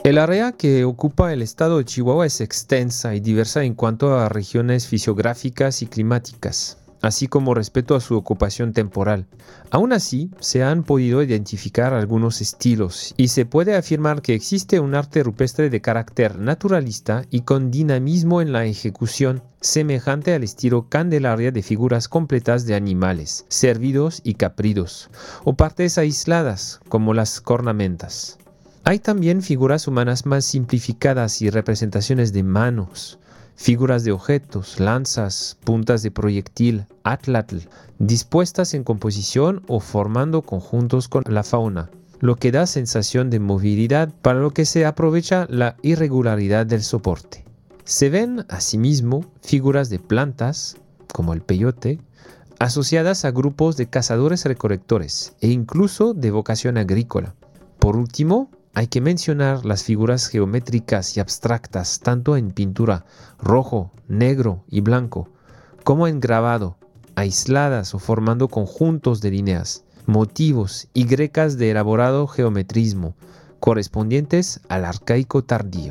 El área que ocupa el estado de Chihuahua es extensa y diversa en cuanto a regiones fisiográficas y climáticas, así como respecto a su ocupación temporal. Aún así, se han podido identificar algunos estilos y se puede afirmar que existe un arte rupestre de carácter naturalista y con dinamismo en la ejecución, semejante al estilo Candelaria de figuras completas de animales, cérvidos y capridos, o partes aisladas, como las cornamentas. Hay también figuras humanas más simplificadas y representaciones de manos, figuras de objetos, lanzas, puntas de proyectil, atlatl, dispuestas en composición o formando conjuntos con la fauna, lo que da sensación de movilidad para lo que se aprovecha la irregularidad del soporte. Se ven, asimismo, figuras de plantas, como el peyote, asociadas a grupos de cazadores-recolectores e incluso de vocación agrícola. Por último, hay que mencionar las figuras geométricas y abstractas tanto en pintura rojo, negro y blanco, como en grabado, aisladas o formando conjuntos de líneas, motivos y grecas de elaborado geometrismo, correspondientes al arcaico tardío.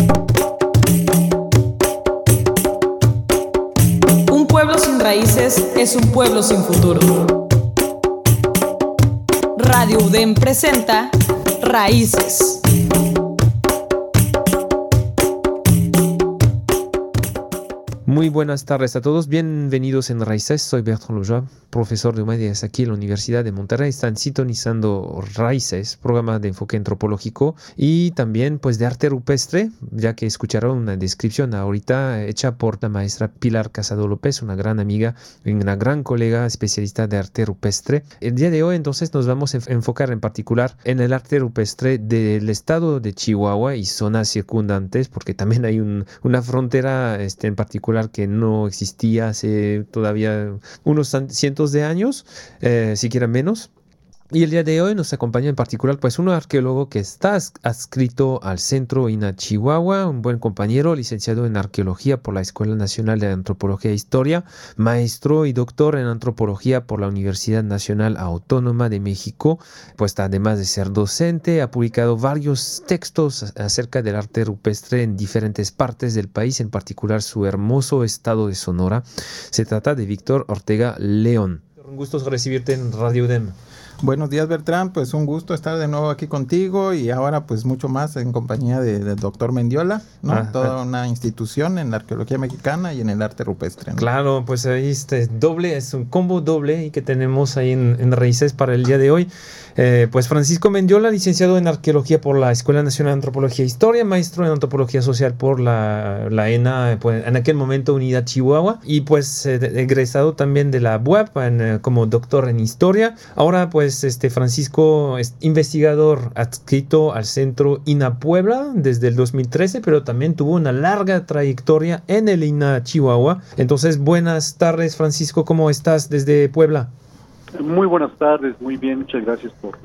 Un pueblo sin raíces es un pueblo sin futuro. Radio UDEM presenta Raíces. Muy buenas tardes a todos, bienvenidos en Raíces. Soy Bertrand Lojoa, profesor de humanidades aquí en la Universidad de Monterrey. Están sintonizando Raíces, programa de enfoque antropológico y también pues de arte rupestre, ya que escucharon una descripción ahorita hecha por la maestra Pilar Casado López, una gran amiga y una gran colega especialista de arte rupestre. El día de hoy entonces nos vamos a enfocar en particular en el arte rupestre del estado de Chihuahua y zonas circundantes, porque también hay una frontera en particular que no existía hace todavía unos cientos de años, siquiera menos. Y el día de hoy nos acompaña en particular pues un arqueólogo que está adscrito al Centro INAH Chihuahua, un buen compañero, licenciado en arqueología por la Escuela Nacional de Antropología e Historia, maestro y doctor en antropología por la Universidad Nacional Autónoma de México. Pues además de ser docente, ha publicado varios textos acerca del arte rupestre en diferentes partes del país, en particular su hermoso estado de Sonora. Se trata de Víctor Ortega León. Un gusto recibirte en Radio UDEM. Buenos días, Bertrand, pues un gusto estar de nuevo aquí contigo y ahora pues mucho más en compañía del doctor Mendiola, ¿no? Toda una institución en la arqueología mexicana y en el arte rupestre, ¿no? Claro, pues ahí es un combo doble que tenemos ahí en Raíces para el día de hoy. Pues Francisco Mendiola, licenciado en arqueología por la Escuela Nacional de Antropología e Historia, maestro en antropología social por la ENA, pues, en aquel momento Unidad Chihuahua, y pues egresado también de la UAP como doctor en historia. Ahora pues Francisco es investigador adscrito al Centro INAH Puebla desde el 2013, pero también tuvo una larga trayectoria en el INAH Chihuahua. Entonces, buenas tardes, Francisco, ¿cómo estás desde Puebla? Muy buenas tardes, muy bien, muchas gracias por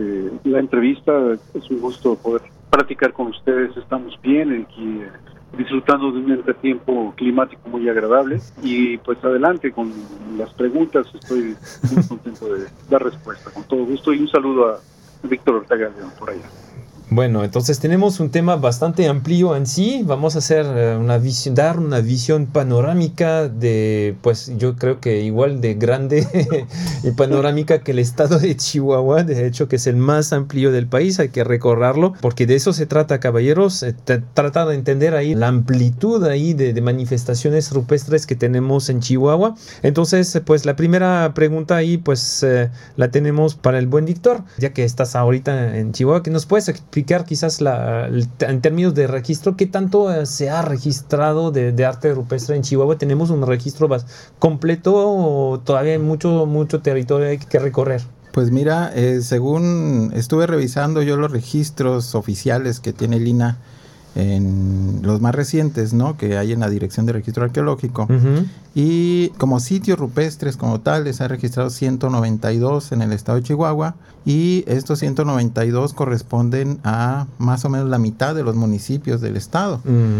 la entrevista. Es un gusto poder platicar con ustedes. Estamos bien aquí, disfrutando de un entretiempo climático muy agradable, y pues adelante con las preguntas. Estoy muy contento de dar respuesta, con todo gusto, y un saludo a Víctor Ortega León por allá. Bueno, entonces tenemos un tema bastante amplio en sí. Vamos a hacer dar una visión panorámica de, pues yo creo que igual de grande y panorámica que el estado de Chihuahua, de hecho que es el más amplio del país. Hay que recorrerlo, porque de eso se trata, caballeros, tratar de entender ahí la amplitud ahí de manifestaciones rupestres que tenemos en Chihuahua. Entonces, pues la primera pregunta ahí, pues la tenemos para el buen Víctor, ya que estás ahorita en Chihuahua, que nos puedes explicar quizás en términos de registro, ¿qué tanto se ha registrado de arte rupestre en Chihuahua? ¿Tenemos un registro completo o todavía hay mucho territorio que recorrer? Pues mira, según estuve revisando yo los registros oficiales que tiene el INAH, en los más recientes, ¿no?, que hay en la Dirección de Registro Arqueológico, y como sitios rupestres como tales se ha registrado 192 en el estado de Chihuahua, y estos 192 corresponden a más o menos la mitad de los municipios del estado,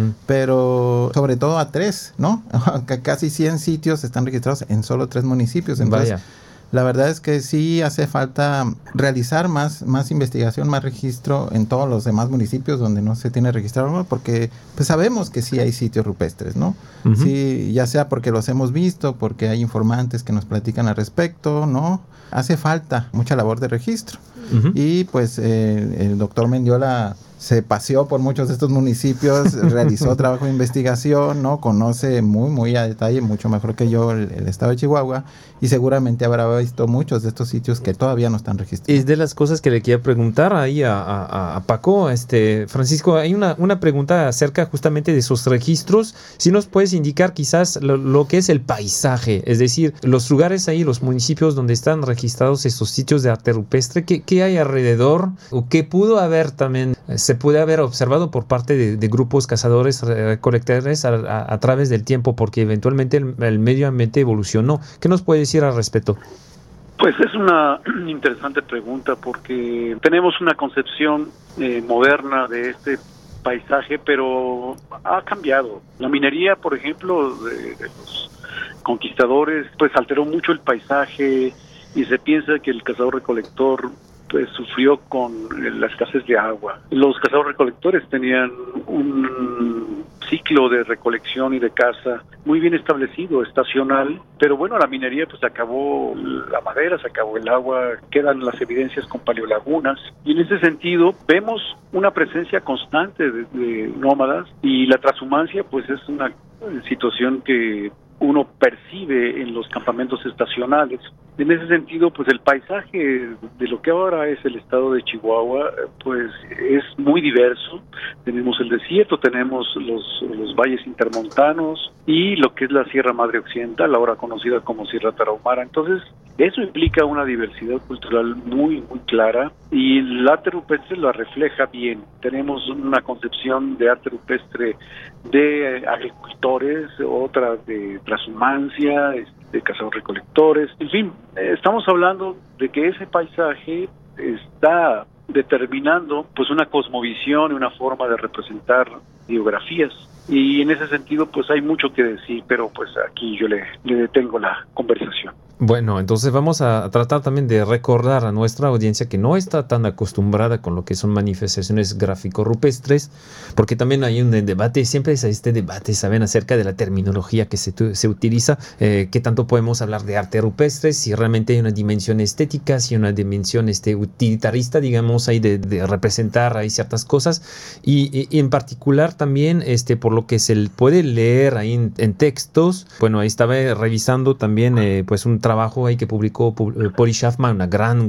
pero sobre todo a 3, ¿no? Casi 100 sitios están registrados en solo 3 municipios. Entonces, La verdad es que sí hace falta realizar más investigación, más registro en todos los demás municipios donde no se tiene registrado, porque pues sabemos que sí hay sitios rupestres, ¿no? Uh-huh. Sí, ya sea porque los hemos visto, porque hay informantes que nos platican al respecto, ¿no? Hace falta mucha labor de registro. Uh-huh. Y pues el doctor Mendiola se paseó por muchos de estos municipios, realizó trabajo de investigación, ¿no? Conoce muy a detalle, mucho mejor que yo, el estado de Chihuahua, y seguramente habrá visto muchos de estos sitios que todavía no están registrados. Es de las cosas que le quería preguntar ahí a Paco. Francisco, hay una pregunta acerca justamente de esos registros. Si nos puedes indicar quizás lo que es el paisaje, es decir, los lugares ahí, los municipios donde están registrados esos sitios de arte rupestre, ¿qué hay alrededor? ¿O qué pudo haber también, se puede haber observado por parte de grupos cazadores recolectores a través del tiempo, porque eventualmente el medio ambiente evolucionó? ¿Qué nos puede decir al respecto? Pues es una interesante pregunta, porque tenemos una concepción moderna de este paisaje, pero ha cambiado. La minería, por ejemplo, de los conquistadores, pues alteró mucho el paisaje, y se piensa que el cazador-recolector pues sufrió con la escasez de agua. Los cazadores-recolectores tenían un ciclo de recolección y de caza muy bien establecido, estacional, pero bueno, la minería pues acabó la madera, se acabó el agua, quedan las evidencias con paleolagunas, y en ese sentido vemos una presencia constante de nómadas, y la transhumancia pues es una situación que uno percibe en los campamentos estacionales. En ese sentido, pues el paisaje de lo que ahora es el estado de Chihuahua, pues es muy diverso. Tenemos el desierto, tenemos los valles intermontanos y lo que es la Sierra Madre Occidental, ahora conocida como Sierra Tarahumara. Entonces, eso implica una diversidad cultural muy clara, y el arte rupestre la refleja bien. Tenemos una concepción de arte rupestre de agricultores, otra de transhumancia, de cazadores-recolectores. En fin, estamos hablando de que ese paisaje está determinando pues una cosmovisión y una forma de representar biografías. Y en ese sentido pues hay mucho que decir, pero pues aquí yo le detengo la conversación. Bueno, entonces vamos a tratar también de recordar a nuestra audiencia que no está tan acostumbrada con lo que son manifestaciones gráfico-rupestres, porque también hay un debate, siempre es este debate, ¿saben?, acerca de la terminología que se utiliza, qué tanto podemos hablar de arte rupestre, si realmente hay una dimensión estética, si hay una dimensión utilitarista, digamos, ahí de representar ahí ciertas cosas, y en particular también por lo que se puede leer ahí en textos. Bueno, ahí estaba revisando también pues un trabajo ahí que publicó Polly Schaffman, una gran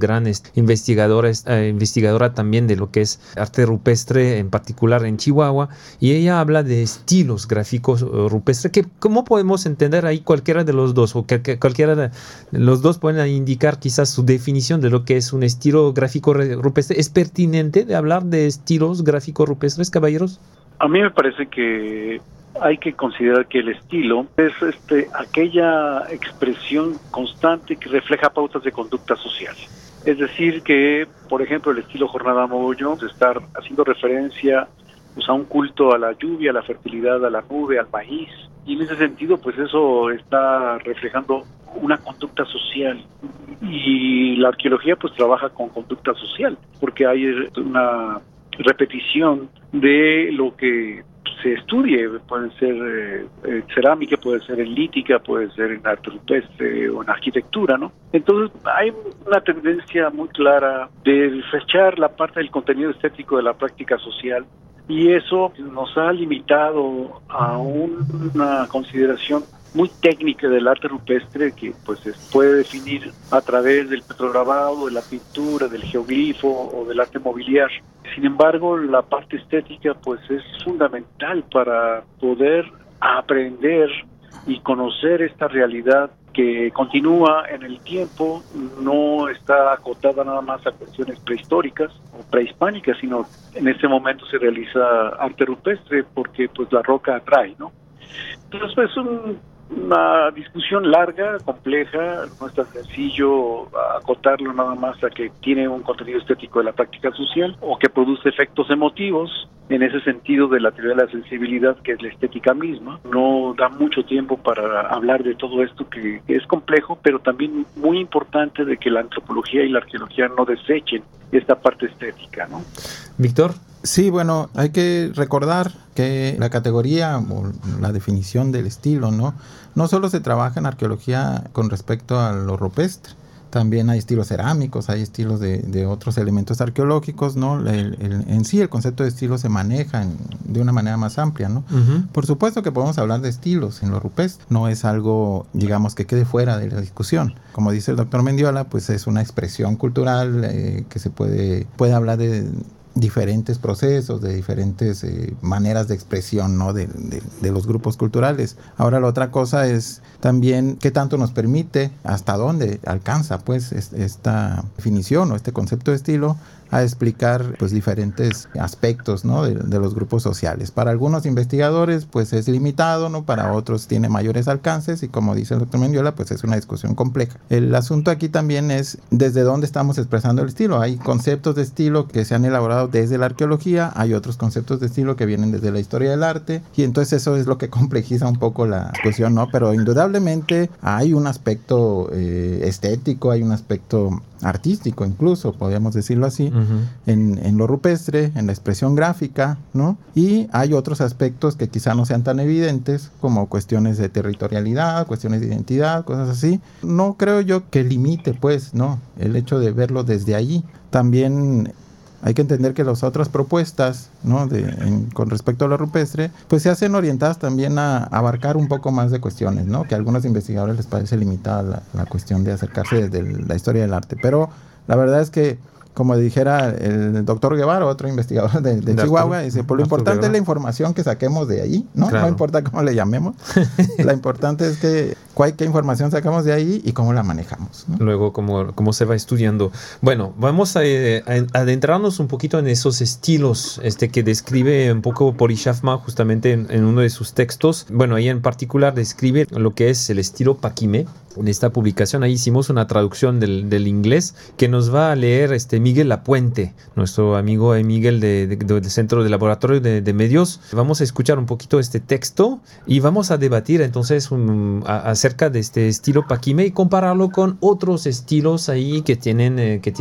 investigadora también de lo que es arte rupestre, en particular en Chihuahua, y ella habla de estilos gráficos rupestres, que ¿cómo podemos entender ahí cualquiera de los dos, o que cualquiera de los dos pueden indicar quizás su definición de lo que es un estilo gráfico rupestre? ¿Es pertinente de hablar de estilos gráficos rupestres, caballeros? A mí me parece que hay que considerar que el estilo es aquella expresión constante que refleja pautas de conducta social. Es decir, que, por ejemplo, el estilo Jornada Mogollón, de estar haciendo referencia pues, a un culto a la lluvia, a la fertilidad, a la nube, al maíz. Y en ese sentido, pues eso está reflejando una conducta social. Y la arqueología pues trabaja con conducta social, porque hay una repetición de lo que se estudie. Puede ser cerámica, puede ser en lítica, puede ser en arte rupestre o en arquitectura, ¿no? Entonces hay una tendencia muy clara de fechar la parte del contenido estético de la práctica social, y eso nos ha limitado a una consideración muy técnica del arte rupestre, que pues se puede definir a través del petrograbado, de la pintura, del geoglifo o del arte mobiliar. Sin embargo, la parte estética pues es fundamental para poder aprender y conocer esta realidad que continúa en el tiempo, no está acotada nada más a cuestiones prehistóricas o prehispánicas, sino en este momento se realiza arte rupestre porque pues la roca atrae, ¿no? Entonces pues una discusión larga, compleja, no es tan sencillo acotarlo nada más a que tiene un contenido estético de la práctica social o que produce efectos emotivos. en ese sentido de la teoría de la sensibilidad, que es la estética misma. No da mucho tiempo para hablar de todo esto, que es complejo, pero también muy importante de que la antropología y la arqueología no desechen esta parte estética, ¿no? Víctor. Sí, bueno, hay que recordar que la categoría o la definición del estilo, no solo se trabaja en arqueología con respecto a lo rupestre. También hay estilos cerámicos, hay estilos de otros elementos arqueológicos, ¿no? En sí el concepto de estilo se maneja de una manera más amplia, ¿no? Uh-huh. Por supuesto que podemos hablar de estilos en lo rupestre, no es algo, digamos, que quede fuera de la discusión. Como dice el doctor Mendiola, pues es una expresión cultural que se puede hablar de diferentes procesos, de diferentes maneras de expresión, ¿no? de los grupos culturales. Ahora la otra cosa es también qué tanto nos permite, hasta dónde alcanza pues esta definición o este concepto de estilo a explicar pues diferentes aspectos, ¿no? de los grupos sociales. Para algunos investigadores pues es limitado, ¿no? Para otros tiene mayores alcances y como dice el doctor Mendiola pues es una discusión compleja. El asunto aquí también es desde dónde estamos expresando el estilo. Hay conceptos de estilo que se han elaborado desde la arqueología, hay otros conceptos de estilo que vienen desde la historia del arte y entonces eso es lo que complejiza un poco la discusión, ¿no? Pero indudablemente hay un aspecto estético, hay un aspecto artístico incluso, podríamos decirlo así, uh-huh. en lo rupestre, en la expresión gráfica, ¿no? Y hay otros aspectos que quizá no sean tan evidentes, como cuestiones de territorialidad, cuestiones de identidad, cosas así. No creo yo que limite, pues, ¿no? El hecho de verlo desde allí. También hay que entender que las otras propuestas, ¿no? Con respecto a lo rupestre, pues se hacen orientadas también a abarcar un poco más de cuestiones, ¿no? Que a algunos investigadores les parece limitada la cuestión de acercarse desde la historia del arte. Pero la verdad es que, como dijera el doctor Guevara, otro investigador de Chihuahua, dice, pues lo importante Guevara es la información que saquemos de ahí, ¿no? Claro. No importa cómo le llamemos. La importante es que qué información sacamos de ahí y cómo la manejamos, ¿no? Luego, cómo se va estudiando. Bueno, vamos a adentrarnos un poquito en esos estilos que describe un poco Polishafma justamente en uno de sus textos. Bueno, ahí en particular describe lo que es el estilo Paquimé. En esta publicación ahí hicimos una traducción del inglés que nos va a leer Miguel Lapuente, nuestro amigo Miguel del Centro de Laboratorio de Medios. Vamos a escuchar un poquito este texto y vamos a debatir entonces acerca de este estilo Paquimé y compararlo con otros estilos ahí que tienen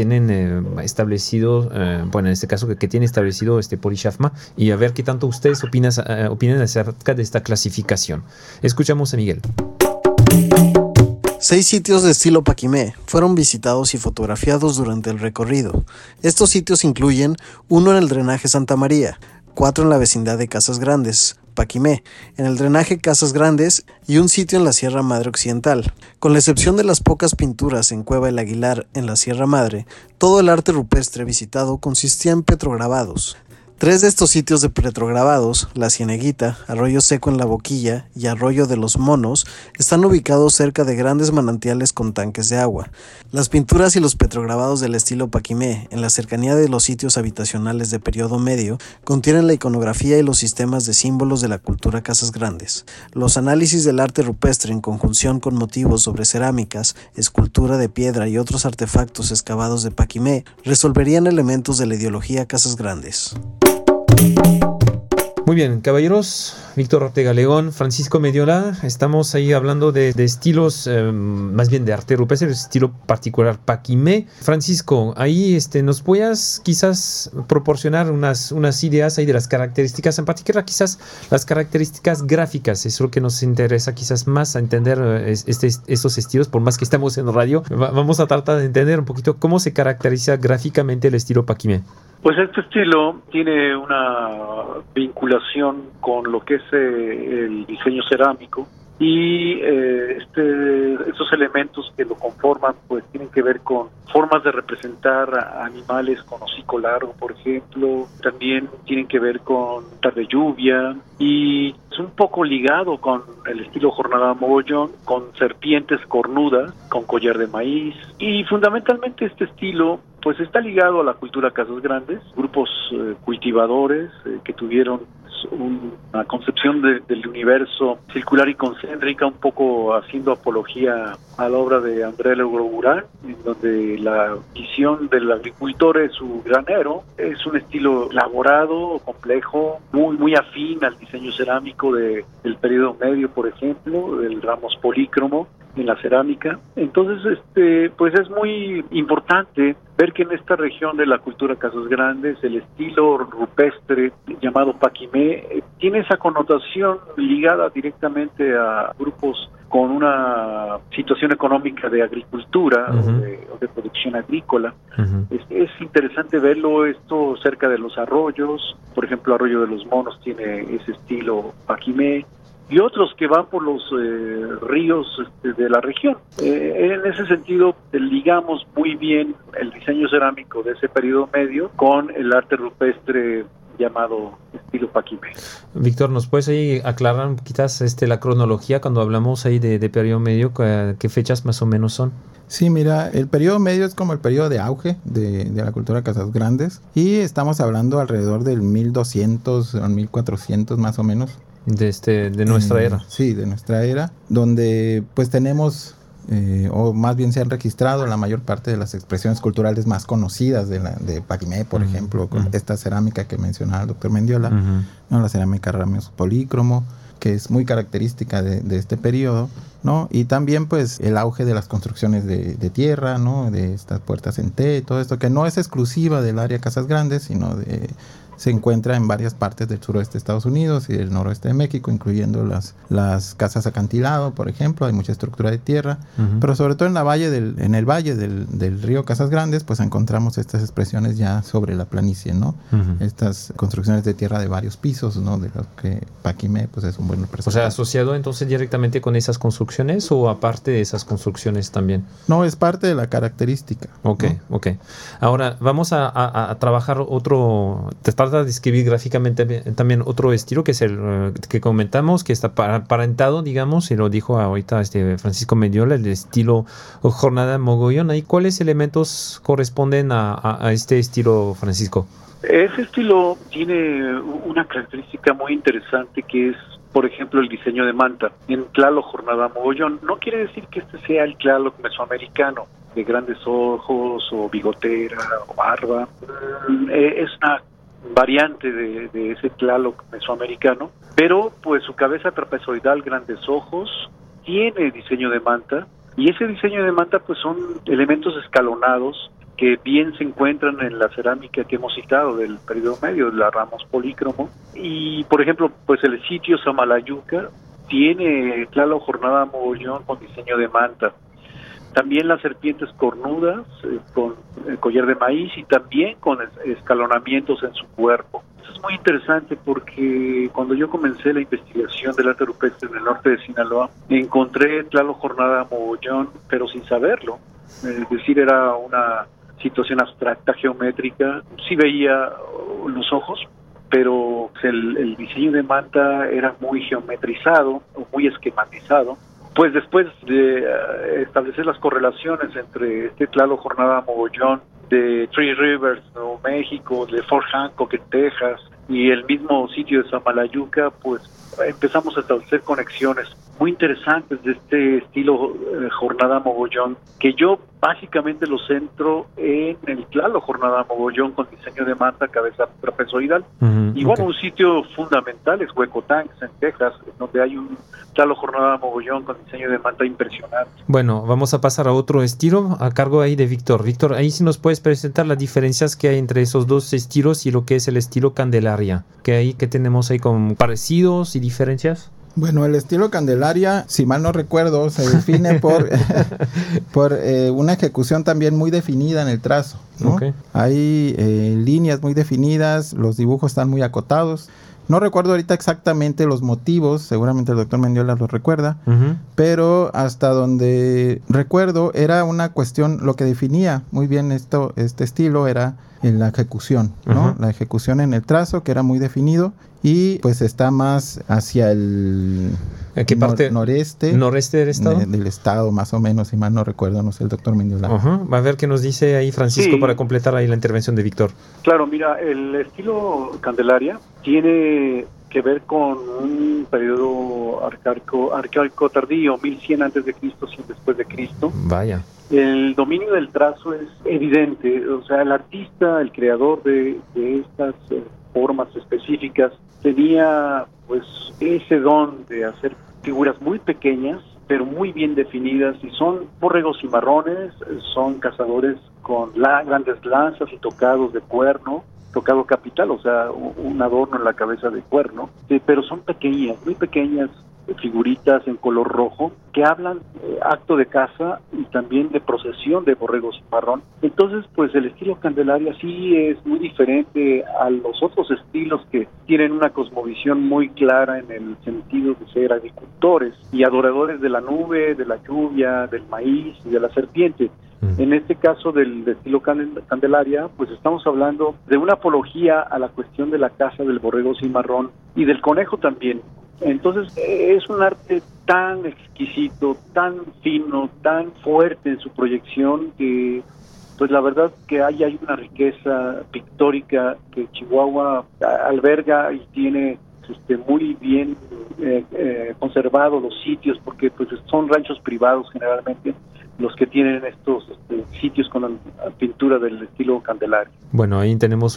establecido, bueno, en este caso que tiene establecido Polishafma, y a ver qué tanto ustedes opinan acerca de esta clasificación. Escuchamos a Miguel. 6 sitios de estilo Paquimé fueron visitados y fotografiados durante el recorrido. Estos sitios incluyen 1 en el drenaje Santa María, 4 en la vecindad de Casas Grandes, Paquimé, en el drenaje Casas Grandes y un sitio en la Sierra Madre Occidental. Con la excepción de las pocas pinturas en Cueva El Aguilar en la Sierra Madre, todo el arte rupestre visitado consistía en petrograbados. 3 de estos sitios de petrograbados, La Cieneguita, Arroyo Seco en la Boquilla y Arroyo de los Monos, están ubicados cerca de grandes manantiales con tanques de agua. Las pinturas y los petrograbados del estilo Paquimé, en la cercanía de los sitios habitacionales de periodo medio, contienen la iconografía y los sistemas de símbolos de la cultura Casas Grandes. Los análisis del arte rupestre en conjunción con motivos sobre cerámicas, escultura de piedra y otros artefactos excavados de Paquimé resolverían elementos de la ideología Casas Grandes. Muy bien, caballeros, Víctor Ortega León, Francisco Mendiola, estamos ahí hablando de estilos, más bien de arte rupestre, el estilo particular Paquimé. Francisco, ahí nos puedas quizás proporcionar unas ideas ahí de las características, en particular quizás las características gráficas, es lo que nos interesa quizás más a entender estos estilos, por más que estamos en radio, vamos a tratar de entender un poquito cómo se caracteriza gráficamente el estilo Paquimé. Pues este estilo tiene una vinculación con lo que es el diseño cerámico y esos elementos que lo conforman pues tienen que ver con formas de representar a animales con hocico largo, por ejemplo, también tienen que ver con tarde lluvia y es un poco ligado con el estilo jornada mogollón, con serpientes cornudas, con collar de maíz y fundamentalmente este estilo pues está ligado a la cultura Casas Grandes, grupos cultivadores que tuvieron una concepción del universo circular y concéntrica, un poco haciendo apología a la obra de André Legros-Gurán, en donde la visión del agricultor es su granero, es un estilo elaborado, complejo, muy afín al diseño cerámico del periodo medio, por ejemplo, del ramos polícromo en la cerámica. Entonces, pues es muy importante ver que en esta región de la cultura Casas Grandes el estilo rupestre llamado Paquimé tiene esa connotación ligada directamente a grupos con una situación económica de agricultura o de producción agrícola. Es interesante verlo esto cerca de los arroyos, por ejemplo, Arroyo de los Monos tiene ese estilo Paquimé, y otros que van por los ríos de la región. En ese sentido, ligamos muy bien el diseño cerámico de ese periodo medio con el arte rupestre llamado estilo Paquimé. Víctor, ¿nos puedes ahí aclarar quizás la cronología cuando hablamos ahí de periodo medio? ¿Qué fechas más o menos son? Sí, mira, el periodo medio es como el periodo de auge de la cultura Casas Grandes, y estamos hablando alrededor del 1200 o 1400 más o menos. De nuestra era. Sí, de nuestra era, donde pues tenemos, o más bien se han registrado la mayor parte de las expresiones culturales más conocidas de Paquimé, por ejemplo, con esta cerámica que mencionaba el doctor Mendiola, ¿no? La cerámica ramos polícromo, que es muy característica de este periodo, ¿no? Y también pues el auge de las construcciones de tierra, ¿no? De estas puertas en T, todo esto que no es exclusiva del área Casas Grandes, sino se encuentra en varias partes del suroeste de Estados Unidos y del noroeste de México, incluyendo las casas acantilado, por ejemplo. Hay mucha estructura de tierra, pero sobre todo en el valle del río Casas Grandes, pues encontramos estas expresiones ya sobre la planicie, ¿no? Estas construcciones de tierra de varios pisos, ¿no? De lo que Paquimé pues es un buen representante. O sea, asociado entonces directamente con esas construcciones o aparte de esas construcciones también. No, es parte de la característica. Ok. Ahora vamos a trabajar otro. Trata de describir gráficamente también otro estilo que es el que comentamos, que está aparentado, digamos, y lo dijo ahorita Francisco Mendiola, el estilo Jornada Mogollón. ¿Y cuáles elementos corresponden a este estilo, Francisco? Ese estilo tiene una característica muy interesante que es, por ejemplo, el diseño de manta. En Tlaloc Jornada Mogollón no quiere decir que este sea el Tlaloc mesoamericano de grandes ojos o bigotera o barba. Es una variante de ese Tlaloc mesoamericano, pero pues su cabeza trapezoidal, grandes ojos, tiene diseño de manta, y ese diseño de manta pues son elementos escalonados que bien se encuentran en la cerámica que hemos citado del periodo medio, de la ramos polícromo. Y por ejemplo pues el sitio Samalayuca tiene Tlaloc Jornada Mogollón con diseño de manta. También las serpientes cornudas con collar de maíz y también con escalonamientos en su cuerpo. Eso es muy interesante porque cuando yo comencé la investigación del arte rupestre en el norte de Sinaloa, encontré Tlaloc Jornada Mogollón, pero sin saberlo. Es decir, era una situación abstracta, geométrica. Sí veía los ojos, pero el diseño de manta era muy geometrizado o muy esquematizado. Pues después de establecer las correlaciones entre este Tlaloc Jornada Mogollón de Three Rivers, Nuevo México, de Fort Hancock en Texas y el mismo sitio de Samalayuca, pues empezamos a establecer conexiones muy interesantes de este estilo Jornada Mogollón, que yo básicamente lo centro en el Tlaloc Jornada Mogollón con diseño de manta, cabeza trapezoidal. Y bueno, un sitio fundamental es Huecotanks en Texas, donde hay un Tlaloc Jornada Mogollón con diseño de manta impresionante. Bueno, vamos a pasar a otro estilo a cargo ahí de Víctor. Víctor, ahí sí nos puedes presentar las diferencias que hay entre esos dos estilos y lo que es el estilo Candelaria. ¿Qué tenemos ahí con parecidos y diferencias? Bueno, el estilo Candelaria, si mal no recuerdo, se define por una ejecución también muy definida en el trazo, ¿no? Hay líneas muy definidas, los dibujos están muy acotados. No recuerdo ahorita exactamente los motivos, seguramente el doctor Mendiola los recuerda, pero hasta donde recuerdo era una cuestión, lo que definía muy bien este estilo era en la ejecución, ¿no? La ejecución en el trazo, que era muy definido, y pues está más hacia el ¿En qué parte? Noreste. ¿Noreste del estado? Del estado, más o menos, si mal no recuerdo, no sé, el doctor Mendiola. Va a ver qué nos dice ahí Francisco para completar ahí la intervención de Víctor. Claro, mira, el estilo Candelaria tiene que ver con un periodo arcaico tardío, 1100 antes de Cristo, 100 después de Cristo. Vaya. El dominio del trazo es evidente, o sea, el artista, el creador de estas formas específicas, tenía pues ese don de hacer figuras muy pequeñas, pero muy bien definidas, y son borregos cimarrones, son cazadores con grandes lanzas y tocados de cuerno, tocado capital, o sea, un adorno en la cabeza de cuerno, pero son pequeñas, muy pequeñas figuritas en color rojo que hablan acto de caza y también de procesión de borregos cimarrón. Entonces, pues el estilo Candelaria sí es muy diferente a los otros estilos que tienen una cosmovisión muy clara en el sentido de ser agricultores y adoradores de la nube, de la lluvia, del maíz y de la serpiente. En este caso del estilo Candelaria, pues estamos hablando de una apología a la cuestión de la caza del borrego cimarrón y del conejo también. Entonces es un arte tan exquisito, tan fino, tan fuerte en su proyección que pues la verdad que hay una riqueza pictórica que Chihuahua alberga y tiene muy bien conservados los sitios, porque pues son ranchos privados generalmente los que tienen estos sitios con la pintura del estilo Candelaria. Bueno, ahí tenemos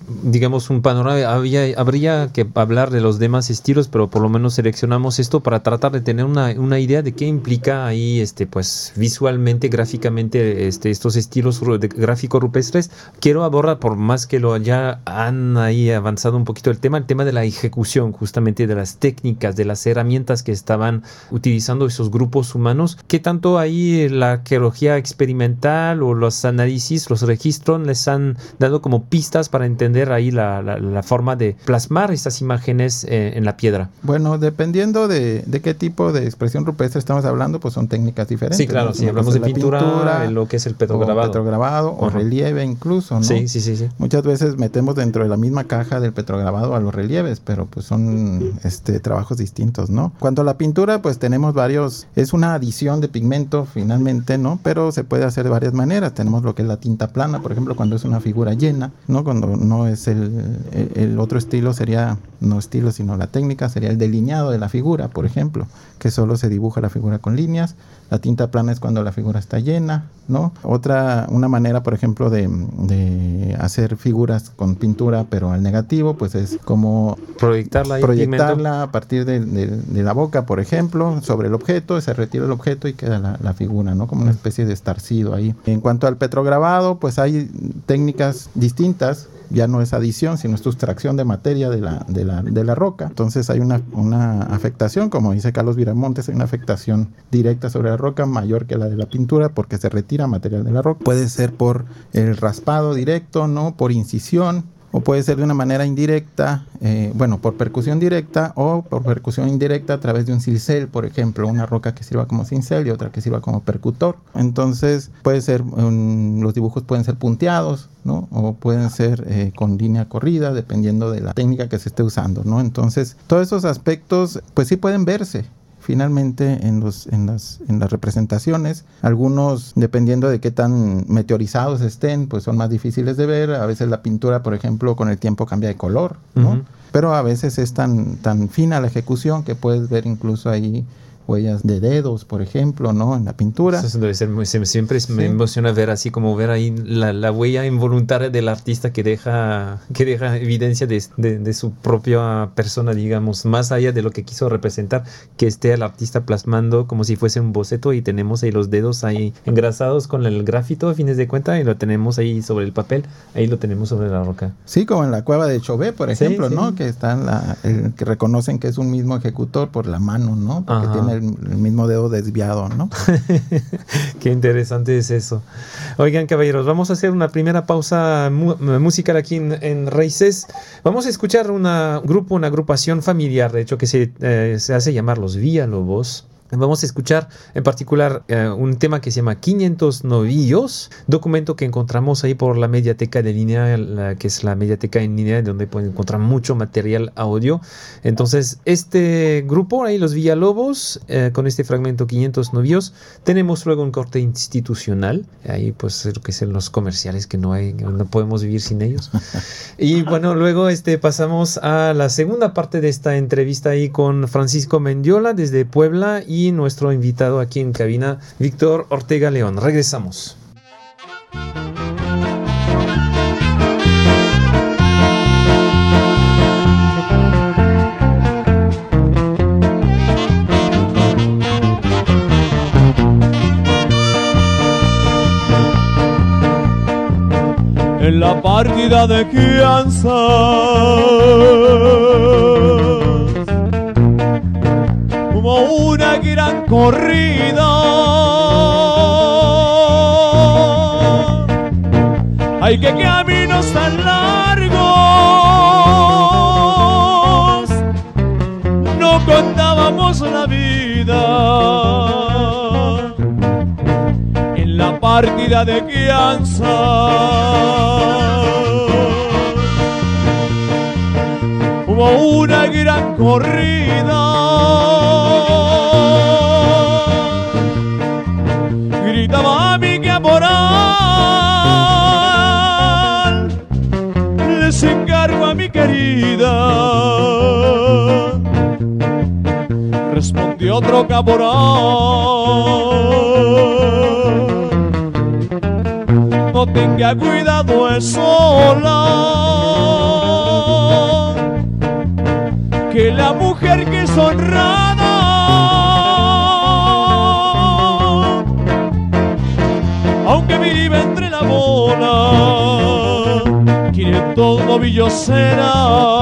un panorama. Habría que hablar de los demás estilos, pero por lo menos seleccionamos esto para tratar de tener una idea de qué implica ahí pues visualmente, gráficamente estos estilos gráficos rupestres. Quiero abordar, por más que ya han ahí avanzado un poquito el tema de la ejecución, justamente de las técnicas, de las herramientas que estaban utilizando esos grupos humanos. ¿Qué tanto ahí la arqueología experimental o los análisis, los registros les han dado como pistas para entender ahí la forma de plasmar estas imágenes en la piedra? Bueno, dependiendo de qué tipo de expresión rupestre estamos hablando, pues son técnicas diferentes. Sí, claro, ¿no? Si hablamos de pintura, lo que es el petrograbado. O relieve incluso, ¿no? Sí. Muchas veces metemos dentro de la misma caja del petrograbado a los relieves, pero pues son trabajos distintos, ¿no? Cuanto a la pintura, pues tenemos es una adición de pigmento finalmente, ¿no? Pero se puede hacer de varias maneras. Tenemos lo que es la tinta plana, por ejemplo, cuando es una figura llena, ¿no? Cuando no es el otro estilo sería, no estilo, sino la técnica, sería el delineado de la figura, por ejemplo, que solo se dibuja la figura con líneas. La tinta plana es cuando la figura está llena, ¿no? Una manera, por ejemplo, de hacer figuras con pintura, pero al negativo, pues es como proyectarla a partir de la boca, por ejemplo, sobre el objeto, se retira el objeto y queda la figura, ¿no? Como una especie de estarcido ahí. En cuanto al petrograbado, pues hay técnicas distintas. Ya no es adición, sino es sustracción de materia de la roca. Entonces hay una afectación, como dice Carlos Viramontes, hay una afectación directa sobre la roca mayor que la de la pintura porque se retira material de la roca. Puede ser por el raspado directo, ¿no? Por incisión, o puede ser de una manera indirecta, por percusión directa o por percusión indirecta a través de un cincel, por ejemplo, una roca que sirva como cincel y otra que sirva como percutor. Entonces puede ser, los dibujos pueden ser punteados, ¿no? O pueden ser con línea corrida, dependiendo de la técnica que se esté usando, ¿no? Entonces todos esos aspectos pues sí pueden verse finalmente en las representaciones. Algunos, dependiendo de qué tan meteorizados estén, pues son más difíciles de ver. A veces la pintura, por ejemplo, con el tiempo cambia de color, ¿no? Uh-huh. Pero a veces es tan fina la ejecución que puedes ver incluso ahí huellas de dedos, por ejemplo, ¿no? En la pintura. Eso debe ser siempre me emociona ver ahí la huella involuntaria del artista que deja evidencia de su propia persona, digamos, más allá de lo que quiso representar, que esté el artista plasmando como si fuese un boceto, y tenemos ahí los dedos ahí engrasados con el grafito a fines de cuenta, y lo tenemos ahí sobre el papel, ahí lo tenemos sobre la roca. Sí, como en la cueva de Chauvet, por ejemplo, sí. ¿No? Que está que reconocen que es un mismo ejecutor por la mano, ¿no? Porque Ajá. tiene el mismo dedo desviado, ¿no? Qué interesante es eso. Oigan, caballeros, vamos a hacer una primera pausa musical aquí en Raíces. Vamos a escuchar una agrupación familiar, de hecho, que se hace llamar los Villalobos. Vamos a escuchar en particular un tema que se llama 500 novillos, documento que encontramos ahí por la mediateca de línea, que es la mediateca en línea donde pueden encontrar mucho material audio. Entonces este grupo, ahí los Villalobos, con este fragmento 500 novillos, tenemos luego un corte institucional, ahí pues lo que son los comerciales que no podemos vivir sin ellos. Y bueno, luego pasamos a la segunda parte de esta entrevista ahí con Francisco Mendiola desde Puebla y nuestro invitado aquí en cabina, Víctor Ortega León. Regresamos. En la partida de Kansas hubo una gran corrida. Ay, qué caminos tan largos, no contábamos la vida. En la partida de Kansas hubo una gran corrida. Gritaba mi caporal, les encargo a mi querida. Respondió otro caporal, no tenga cuidado, es sola, que la mujer que es honrada, aunque vive entre la bola, 500 novillos será.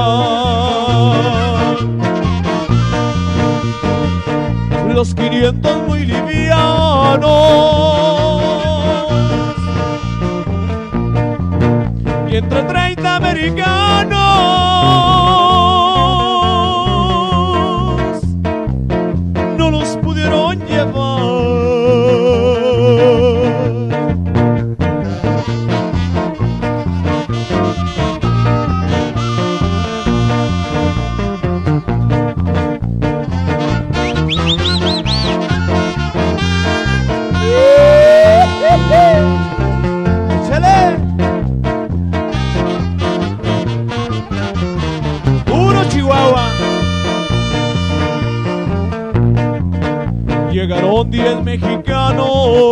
Los 500 muy livianos y entre 30 americanos no los pudieron llevar. Llegaron 10 mexicanos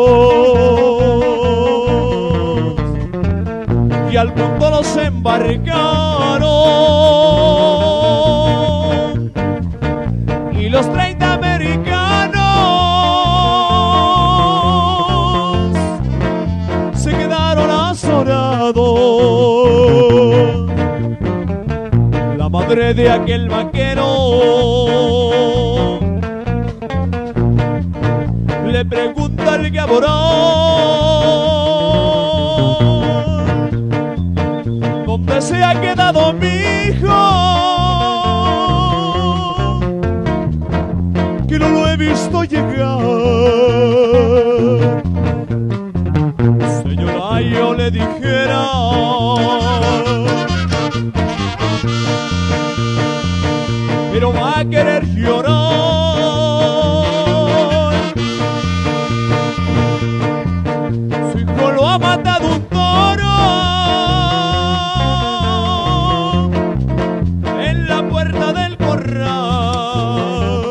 y al punto los embarcaron, y los 30 americanos se quedaron azorados. La madre de aquel vaquero le pregunta al caporal, ¿dónde se ha quedado mi hijo? Que no lo he visto llegar. Señora, yo le dijera, pero va a querer llorar. Lo ha matado un toro en la puerta del corral.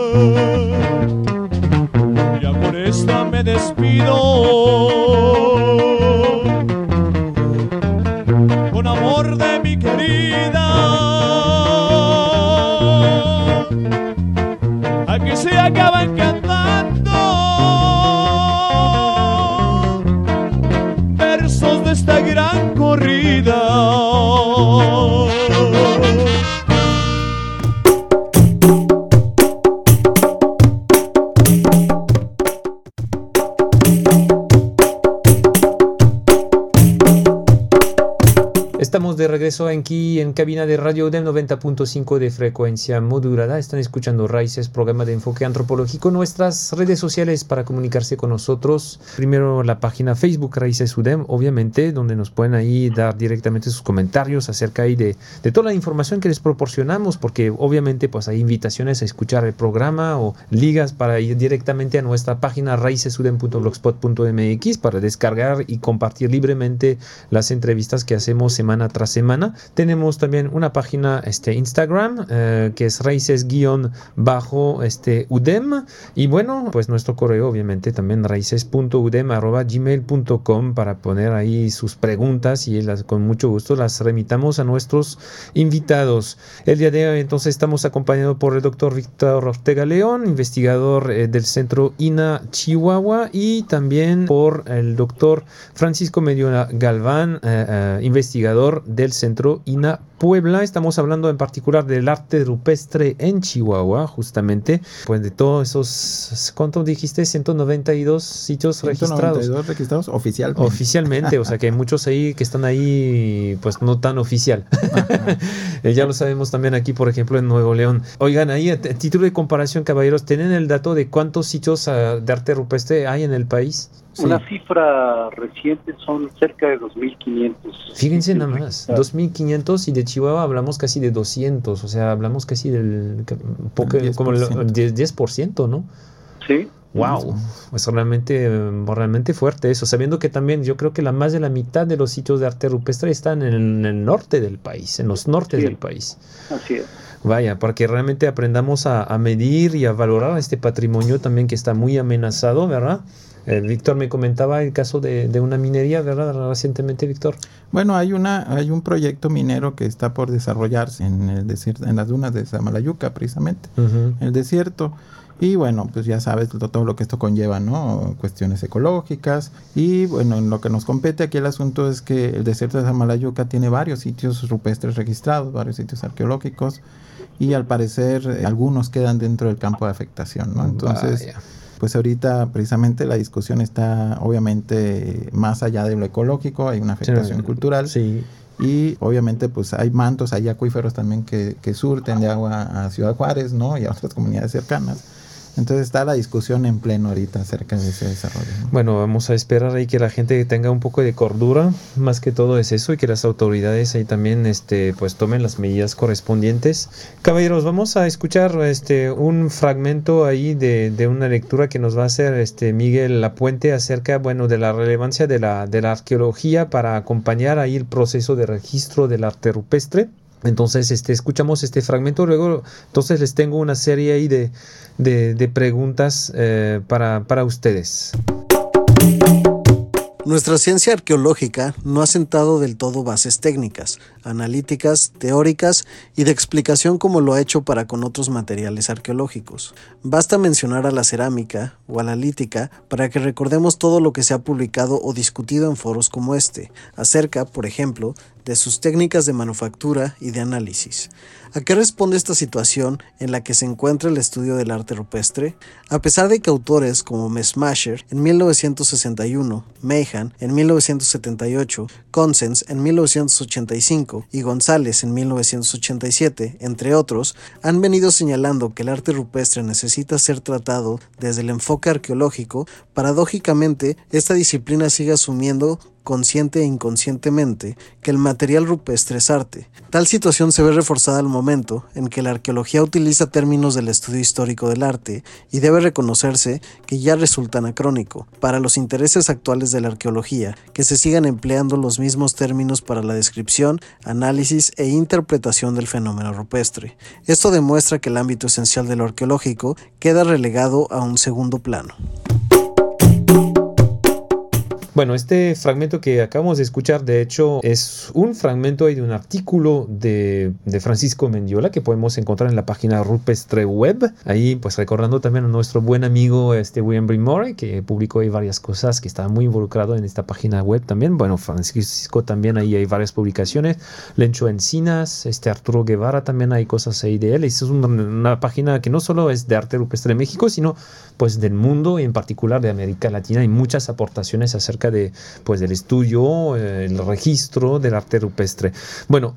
Ya con esta me despido, con amor de mi querida. Aquí se acaban cantando de esta gran corrida. Estamos de regreso regreso aquí en cabina de Radio UDEM 90.5 de frecuencia modulada. Están escuchando Raíces, programa de enfoque antropológico. Nuestras redes sociales para comunicarse con nosotros. Primero la página Facebook Raíces UDEM, obviamente, donde nos pueden ahí dar directamente sus comentarios acerca ahí de toda la información que les proporcionamos, porque obviamente pues hay invitaciones a escuchar el programa o ligas para ir directamente a nuestra página raicesudem.blogspot.mx para descargar y compartir libremente las entrevistas que hacemos semana tras semana. Tenemos también una página Instagram que es raíces_udem, y bueno, pues nuestro correo obviamente también raices.udem@gmail.com para poner ahí sus preguntas y con mucho gusto las remitamos a nuestros invitados. El día de hoy entonces estamos acompañados por el doctor Víctor Ortega León, investigador del Centro INA Chihuahua, y también por el doctor Francisco Medina Galván, investigador del Centro INA Puebla. Estamos hablando en particular del arte rupestre en Chihuahua, justamente, pues de todos esos, ¿cuánto dijiste? 192 sitios 192 registrados oficialmente. Oficialmente, o sea que hay muchos ahí que están ahí, pues no tan oficial. Ya lo sabemos también aquí, por ejemplo, en Nuevo León. Oigan, ahí a título de comparación, caballeros, ¿tienen el dato de cuántos sitios de arte rupestre hay en el país? Sí. Una cifra reciente son cerca de 2.500. Fíjense nada más, 2.500, y de Chihuahua hablamos casi de 200, o sea, hablamos casi del como el 10%, ¿no? Sí. Wow, es realmente fuerte eso, sabiendo que también yo creo que más de la mitad de los sitios de arte rupestre están en el norte del país, en los nortes del país. Así es. Vaya, para que realmente aprendamos a medir y a valorar este patrimonio también que está muy amenazado, ¿verdad? Víctor me comentaba el caso de una minería, ¿verdad? Recientemente, Víctor. Bueno, hay un proyecto minero que está por desarrollarse en el desierto, en las dunas de Samalayuca, precisamente, el desierto. Y bueno, pues ya sabes todo lo que esto conlleva, ¿no? Cuestiones ecológicas. Y bueno, en lo que nos compete aquí el asunto es que el desierto de Samalayuca tiene varios sitios rupestres registrados, varios sitios arqueológicos, y al parecer algunos quedan dentro del campo de afectación, ¿no? Entonces, vaya, pues ahorita precisamente la discusión está obviamente más allá de lo ecológico, hay una afectación cultural. Sí. Y obviamente pues hay mantos, hay acuíferos también que surten de agua a Ciudad Juárez, ¿no? Y a otras comunidades cercanas. Entonces está la discusión en pleno ahorita acerca de ese desarrollo, ¿no? Bueno, vamos a esperar ahí que la gente tenga un poco de cordura, más que todo es eso, y que las autoridades ahí también pues tomen las medidas correspondientes. Caballeros, vamos a escuchar un fragmento ahí de una lectura que nos va a hacer Miguel Lapuente acerca, bueno, de la relevancia de la arqueología para acompañar ahí el proceso de registro del arte rupestre. Entonces escuchamos este fragmento, luego entonces les tengo una serie ahí de preguntas para ustedes. Nuestra ciencia arqueológica no ha sentado del todo bases técnicas, analíticas, teóricas y de explicación como lo ha hecho para con otros materiales arqueológicos. Basta mencionar a la cerámica o a la lítica para que recordemos todo lo que se ha publicado o discutido en foros como este, acerca, por ejemplo, de sus técnicas de manufactura y de análisis. ¿A qué responde esta situación en la que se encuentra el estudio del arte rupestre? A pesar de que autores como Messmacher en 1961, Mahan en 1978, Consens en 1985 y González en 1987, entre otros, han venido señalando que el arte rupestre necesita ser tratado desde el enfoque arqueológico, paradójicamente, esta disciplina sigue asumiendo consciente e inconscientemente que el material rupestre es arte. Tal situación se ve reforzada al momento en que la arqueología utiliza términos del estudio histórico del arte y debe reconocerse que ya resulta anacrónico para los intereses actuales de la arqueología que se sigan empleando los mismos términos para la descripción, análisis e interpretación del fenómeno rupestre. Esto demuestra que el ámbito esencial de lo arqueológico queda relegado a un segundo plano. Bueno, este fragmento que acabamos de escuchar, de hecho, es un fragmento de un artículo de Francisco Mendiola que podemos encontrar en la página Rupestre Web. Ahí, pues recordando también a nuestro buen amigo William Brimore, que publicó ahí varias cosas, que estaba muy involucrado en esta página web también. Bueno, Francisco también, ahí hay varias publicaciones. Lencho Encinas, Arturo Guevara, también hay cosas ahí de él. Es una página que no solo es de arte rupestre de México, sino pues del mundo y en particular de América Latina. Hay muchas aportaciones acerca acerca de, pues, del estudio, el registro del arte rupestre. Bueno,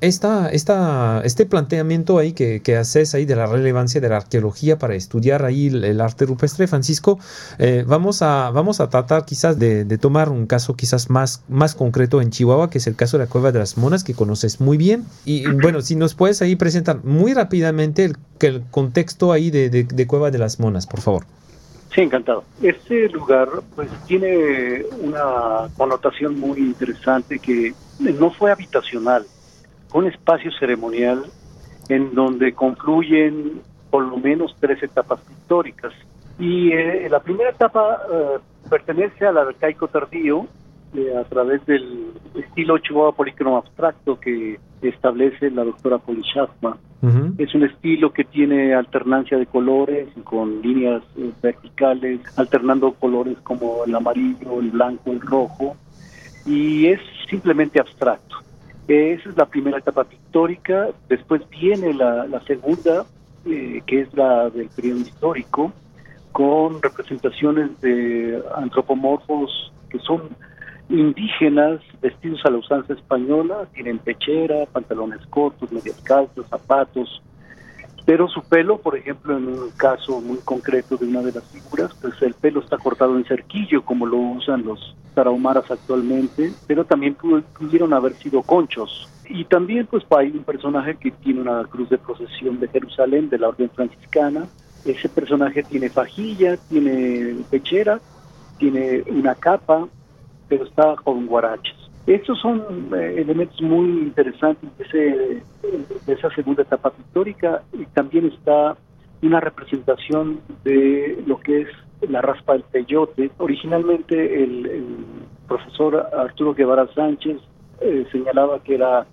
este planteamiento ahí que haces ahí de la relevancia de la arqueología para estudiar ahí el arte rupestre, Francisco, vamos a tratar quizás de tomar un caso quizás más concreto en Chihuahua, que es el caso de la Cueva de las Monas, que conoces muy bien. Y bueno, si nos puedes ahí presentar muy rápidamente el contexto ahí de Cueva de las Monas, por favor. Sí, encantado. Este lugar pues tiene una connotación muy interesante, que no fue habitacional, fue un espacio ceremonial en donde confluyen por lo menos 3 etapas pictóricas. Y la primera etapa pertenece al arcaico tardío, a través del estilo Chihuahua polícromo abstracto que establece la doctora Polishafma. Uh-huh. Es un estilo que tiene alternancia de colores con líneas verticales, alternando colores como el amarillo, el blanco, el rojo, y es simplemente abstracto. Esa es la primera etapa pictórica. Después viene la segunda, que es la del periodo histórico, con representaciones de antropomorfos que son indígenas, vestidos a la usanza española, tienen pechera, pantalones cortos, medias calzas, zapatos, pero su pelo, por ejemplo, en un caso muy concreto de una de las figuras, pues el pelo está cortado en cerquillo, como lo usan los tarahumaras actualmente, pero también pudieron haber sido conchos. Y también pues hay un personaje que tiene una cruz de procesión de Jerusalén, de la orden franciscana. Ese personaje tiene fajilla, tiene pechera, tiene una capa, pero está con guaraches. Estos son elementos muy interesantes de esa segunda etapa pictórica, y también está una representación de lo que es la raspa del peyote. Originalmente el profesor Arturo Guevara Sánchez señalaba que era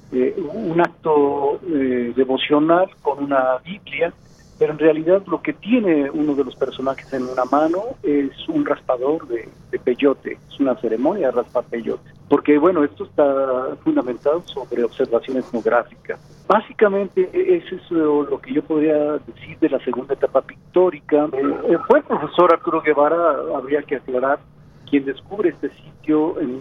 un acto devocional con una Biblia, pero en realidad lo que tiene uno de los personajes en una mano es un raspador de peyote, es una ceremonia de raspar peyote, porque bueno, esto está fundamentado sobre observación etnográfica. Básicamente eso es lo que yo podría decir de la segunda etapa pictórica. Fue el profesor Arturo Guevara, habría que aclarar, quien descubre este sitio en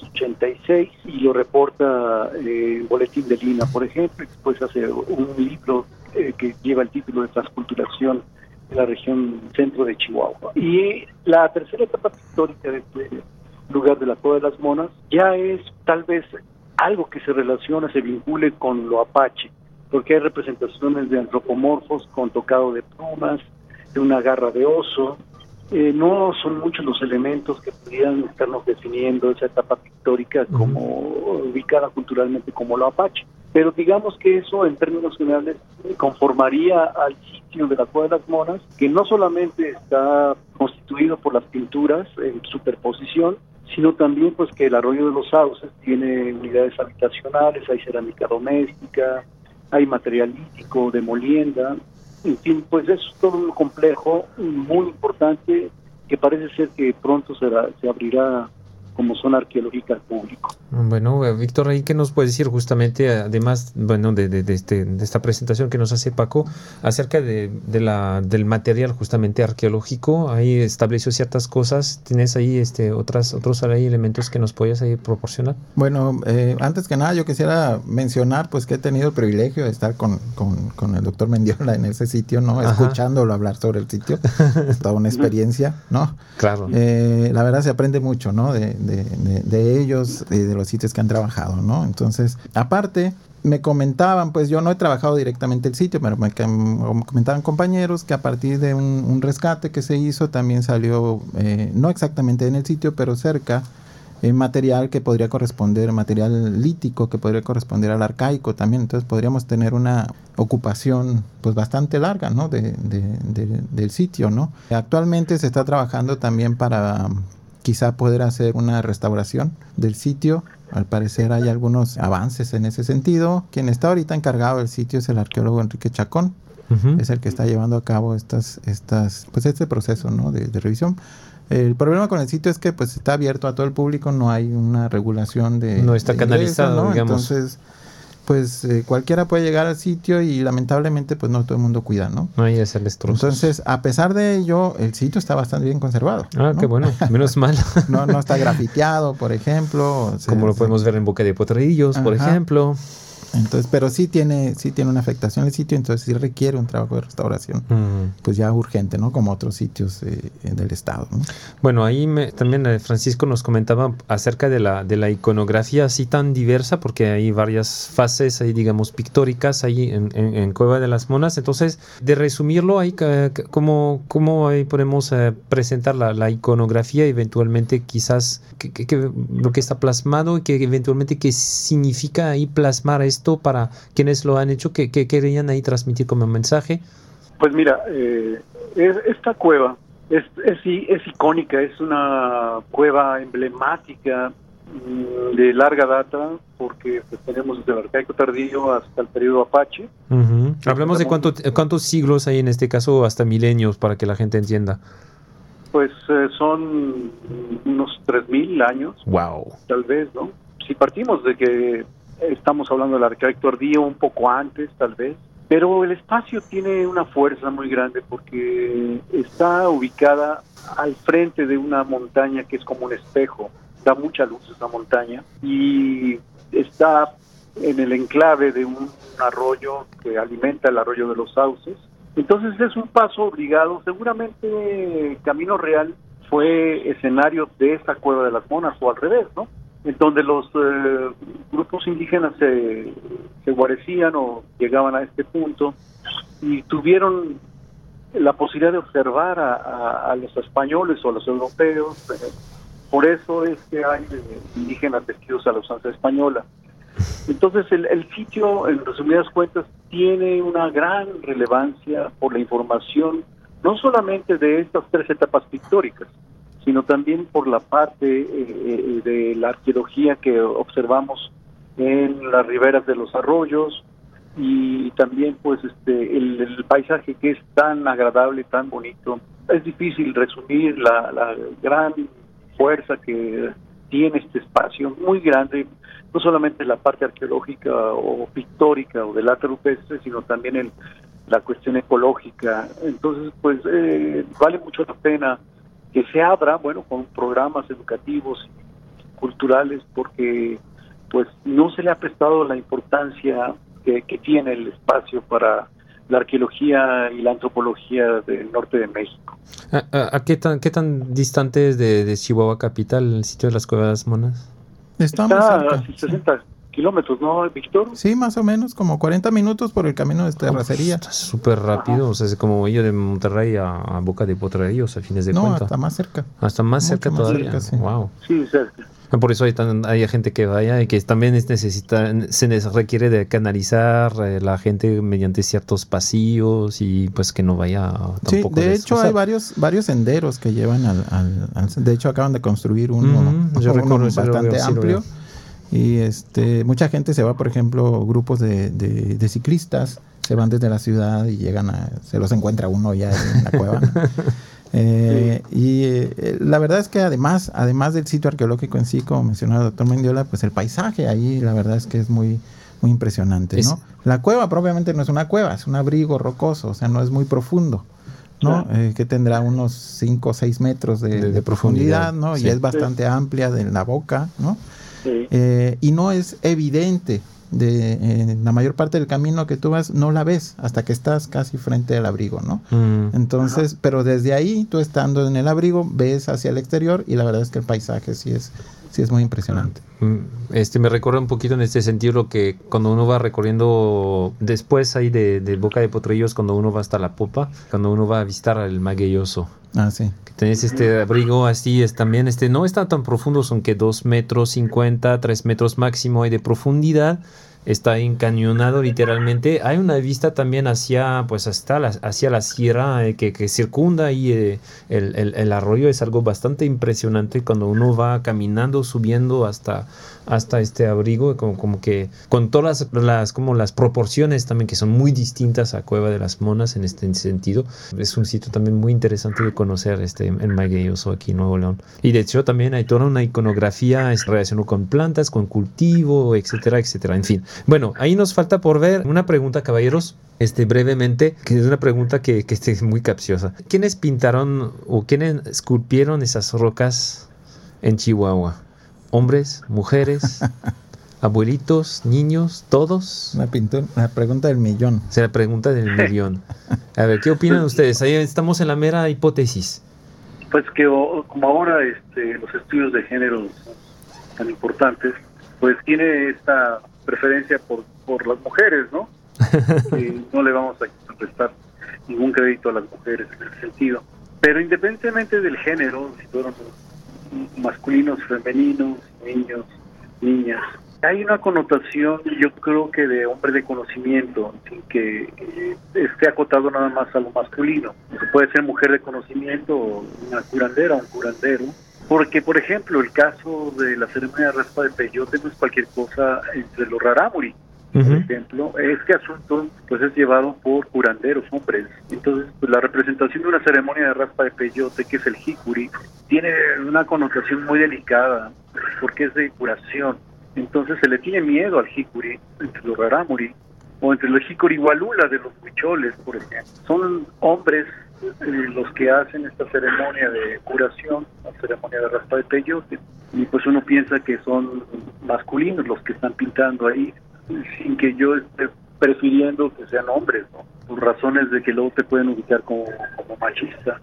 1986 y lo reporta en Boletín de Lina, por ejemplo, y después hace un libro que lleva el título de Transculturación de la región centro de Chihuahua. Y la tercera etapa pictórica de este lugar de la Cueva de las Monas ya es tal vez algo que se relaciona, se vincule con lo apache, porque hay representaciones de antropomorfos con tocado de plumas, de una garra de oso. No son muchos los elementos que pudieran estarnos definiendo esa etapa pictórica como ubicada culturalmente como lo apache. Pero digamos que eso en términos generales conformaría al sitio de la Cueva de las Monas, que no solamente está constituido por las pinturas en superposición, sino también pues que el arroyo de los sauces tiene unidades habitacionales, hay cerámica doméstica, hay material lítico de molienda. En fin, pues eso es todo un complejo muy importante que parece ser que pronto se abrirá como zona arqueológica al público. Bueno, Víctor, ¿ahí qué nos puedes decir justamente, además, bueno, de esta presentación que nos hace Paco, acerca del material justamente arqueológico? Ahí estableció ciertas cosas. ¿Tienes ahí otros ahí elementos que nos puedas ahí proporcionar? Bueno, antes que nada yo quisiera mencionar pues que he tenido el privilegio de estar con el doctor Mendiola en ese sitio, ¿no? Ajá. Escuchándolo hablar sobre el sitio. Es toda una experiencia, ¿no? Claro. La verdad se aprende mucho, ¿no? De ellos, de los sitios que han trabajado, ¿no? Entonces, aparte, me comentaban, pues yo no he trabajado directamente el sitio, pero me comentaban compañeros que a partir de un rescate que se hizo, también salió, no exactamente en el sitio, pero cerca, material que podría corresponder, material lítico que podría corresponder al arcaico también. Entonces podríamos tener una ocupación pues bastante larga, ¿no? del sitio, ¿no? Actualmente se está trabajando también para quizá poder hacer una restauración del sitio. Al parecer hay algunos avances en ese sentido. Quien está ahorita encargado del sitio es el arqueólogo Enrique Chacón. Uh-huh. Es el que está llevando a cabo este proceso, ¿no? de revisión. El problema con el sitio es que pues está abierto a todo el público, no hay una regulación de... No está canalizado, ¿no? digamos. Entonces, pues cualquiera puede llegar al sitio y lamentablemente pues no todo el mundo cuida, ¿no? Ahí es el destrozo. Entonces, a pesar de ello, el sitio está bastante bien conservado. Ah, ¿no? Qué bueno, menos mal. No está grafiteado, por ejemplo. Como lo podemos ver en Boca de Potrerillos, por ejemplo. Entonces, pero sí tiene una afectación el sitio, entonces sí requiere un trabajo de restauración, pues ya urgente, ¿no? Como otros sitios del estado, ¿no? Bueno, ahí también Francisco nos comentaba acerca de la iconografía así tan diversa, porque hay varias fases ahí, digamos, pictóricas ahí en Cueva de las Monas. Entonces, de resumirlo, ahí, ¿cómo ahí podemos presentar la iconografía, eventualmente quizás lo que está plasmado y que eventualmente qué significa ahí plasmar esto para quienes lo han hecho, que querían ahí transmitir como mensaje? Pues mira, esta cueva es icónica, es una cueva emblemática de larga data, porque pues, tenemos desde el arcaico tardío hasta el periodo apache. Hablamos de cuántos siglos hay en este caso, hasta milenios, para que la gente entienda. Pues son unos 3,000 años. Wow. Tal vez, ¿no? Si partimos de que estamos hablando del arcaico tardío un poco antes, tal vez. Pero el espacio tiene una fuerza muy grande porque está ubicada al frente de una montaña que es como un espejo. Da mucha luz esa montaña y está en el enclave de un arroyo que alimenta el arroyo de los Sauces. Entonces es un paso obligado. Seguramente Camino Real fue escenario de esta Cueva de las Monas, o al revés, ¿no? En donde los grupos indígenas se guarecían o llegaban a este punto y tuvieron la posibilidad de observar a los españoles o a los europeos. Por eso es que hay indígenas vestidos a la usanza española. Entonces el sitio, en resumidas cuentas, tiene una gran relevancia por la información, no solamente de estas 3 etapas pictóricas, sino también por la parte de la arqueología que observamos en las riberas de los arroyos, y también pues el paisaje que es tan agradable, tan bonito. Es difícil resumir la gran fuerza que tiene este espacio, muy grande, no solamente la parte arqueológica o pictórica o del arte rupestre, sino también la cuestión ecológica. Entonces pues vale mucho la pena que se abra, bueno, con programas educativos y culturales, porque pues no se le ha prestado la importancia que tiene el espacio para la arqueología y la antropología del norte de México. ¿A qué tan distante es de Chihuahua capital el sitio de las Cuevas de las Monas? Está a 60 kilómetros, ¿no, Víctor? Sí, más o menos, como 40 minutos por el camino de terracería. Está súper rápido. Ajá. O sea, es como ir de Monterrey a Boca de Potrerillos, a fines de cuentas. No, hasta más cerca. Hasta más cerca todavía. Cerca, sí. Wow. Sí, cerca. Por eso hay gente que vaya y que también se requiere de canalizar la gente mediante ciertos pasillos y pues que no vaya tampoco. Sí, de hecho hay varios senderos que llevan de hecho acaban de construir uno bastante amplio. Y mucha gente se va, por ejemplo, grupos de ciclistas se van desde la ciudad y se los encuentra uno ya en la cueva, ¿no? La verdad es que además del sitio arqueológico en sí, como mencionaba el doctor Mendiola, pues el paisaje ahí la verdad es que es muy, muy impresionante, ¿no? La cueva propiamente no es una cueva, es un abrigo rocoso, o sea, no es muy profundo, ¿no? Que tendrá unos 5 o 6 metros de profundidad, ¿no? Sí. Y es bastante amplia de la boca, ¿no? Sí. Y no es evidente. La mayor parte del camino que tú vas no la ves hasta que estás casi frente al abrigo, ¿no? Entonces, pero desde ahí, tú estando en el abrigo, ves hacia el exterior y la verdad es que el paisaje sí es muy impresionante. Me recuerda un poquito en este sentido lo que cuando uno va recorriendo después ahí de Boca de Potrerillos, cuando uno va hasta la popa, cuando uno va a visitar el Magueyoso. Ah, sí. Que tenés este abrigo así, es también no está tan profundo, son que 2,50 metros, 3 metros máximo hay de profundidad. Está encañonado literalmente. Hay una vista también hacia la sierra que circunda ahí el arroyo. Es algo bastante impresionante cuando uno va caminando, subiendo hasta este abrigo, como que con todas las proporciones también que son muy distintas a Cueva de las Monas en este sentido. Es un sitio también muy interesante de conocer el Magueyoso aquí en Nuevo León. Y de hecho también hay toda una iconografía relacionada con plantas, con cultivo, etcétera, etcétera. En fin. Bueno, ahí nos falta por ver una pregunta, caballeros, brevemente, que es una pregunta que es muy capciosa. ¿Quiénes pintaron o quiénes esculpieron esas rocas en Chihuahua? ¿Hombres, mujeres, abuelitos, niños, todos? La pregunta del millón. O sea, la pregunta del millón. A ver, ¿qué opinan ustedes? Ahí estamos en la mera hipótesis. Pues que como ahora los estudios de género son tan importantes, pues tiene esta preferencia por las mujeres, ¿no? No le vamos a prestar ningún crédito a las mujeres en ese sentido. Pero independientemente del género, si fueron masculinos, femeninos, niños, niñas, hay una connotación, yo creo que de hombre de conocimiento, sin que esté acotado nada más a lo masculino. Puede ser mujer de conocimiento, o una curandera, un curandero. Porque, por ejemplo, el caso de la ceremonia de raspa de peyote no es cualquier cosa entre los rarámuri. Por ejemplo, este asunto pues es llevado por curanderos, hombres. Entonces, pues, la representación de una ceremonia de raspa de peyote, que es el jicuri, tiene una connotación muy delicada, porque es de curación. Entonces se le tiene miedo al jicuri entre los rarámuri, o entre los jicuri-gualula de los huicholes, por ejemplo. Son hombres los que hacen esta ceremonia de curación, la ceremonia de raspa de peyote, y pues uno piensa que son masculinos los que están pintando ahí, sin que yo esté prefiriendo que sean hombres, ¿no? Por razones de que luego te pueden ubicar como machista.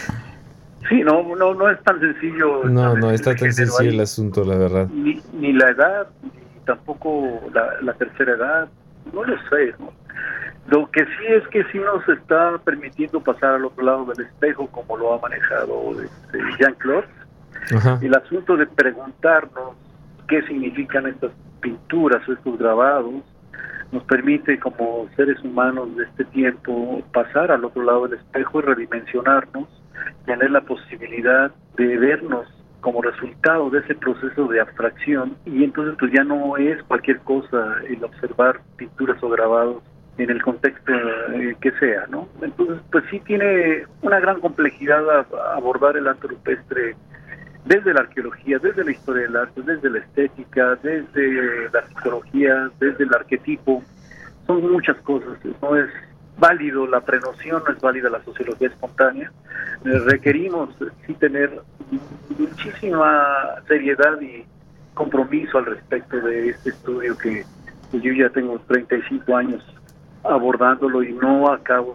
Sí, no es tan sencillo. No está tan sencillo el asunto, la verdad. Ni la edad, ni tampoco la tercera edad, no lo sé, ¿no? Lo que sí es que sí nos está permitiendo pasar al otro lado del espejo, como lo ha manejado Jean-Claude. El asunto de preguntarnos qué significan estas pinturas o estos grabados nos permite, como seres humanos de este tiempo, pasar al otro lado del espejo y redimensionarnos, tener la posibilidad de vernos como resultado de ese proceso de abstracción, y entonces pues ya no es cualquier cosa el observar pinturas o grabados en el contexto que sea, ¿no? Entonces pues sí tiene una gran complejidad a abordar el arte rupestre desde la arqueología, desde la historia del arte, desde la estética, desde la psicología, desde el arquetipo. Son muchas cosas, no es válido la prenoción, no es válida la sociología espontánea. Requerimos sí tener muchísima seriedad y compromiso al respecto de este estudio que pues, yo ya tengo 35 años abordándolo y no acabo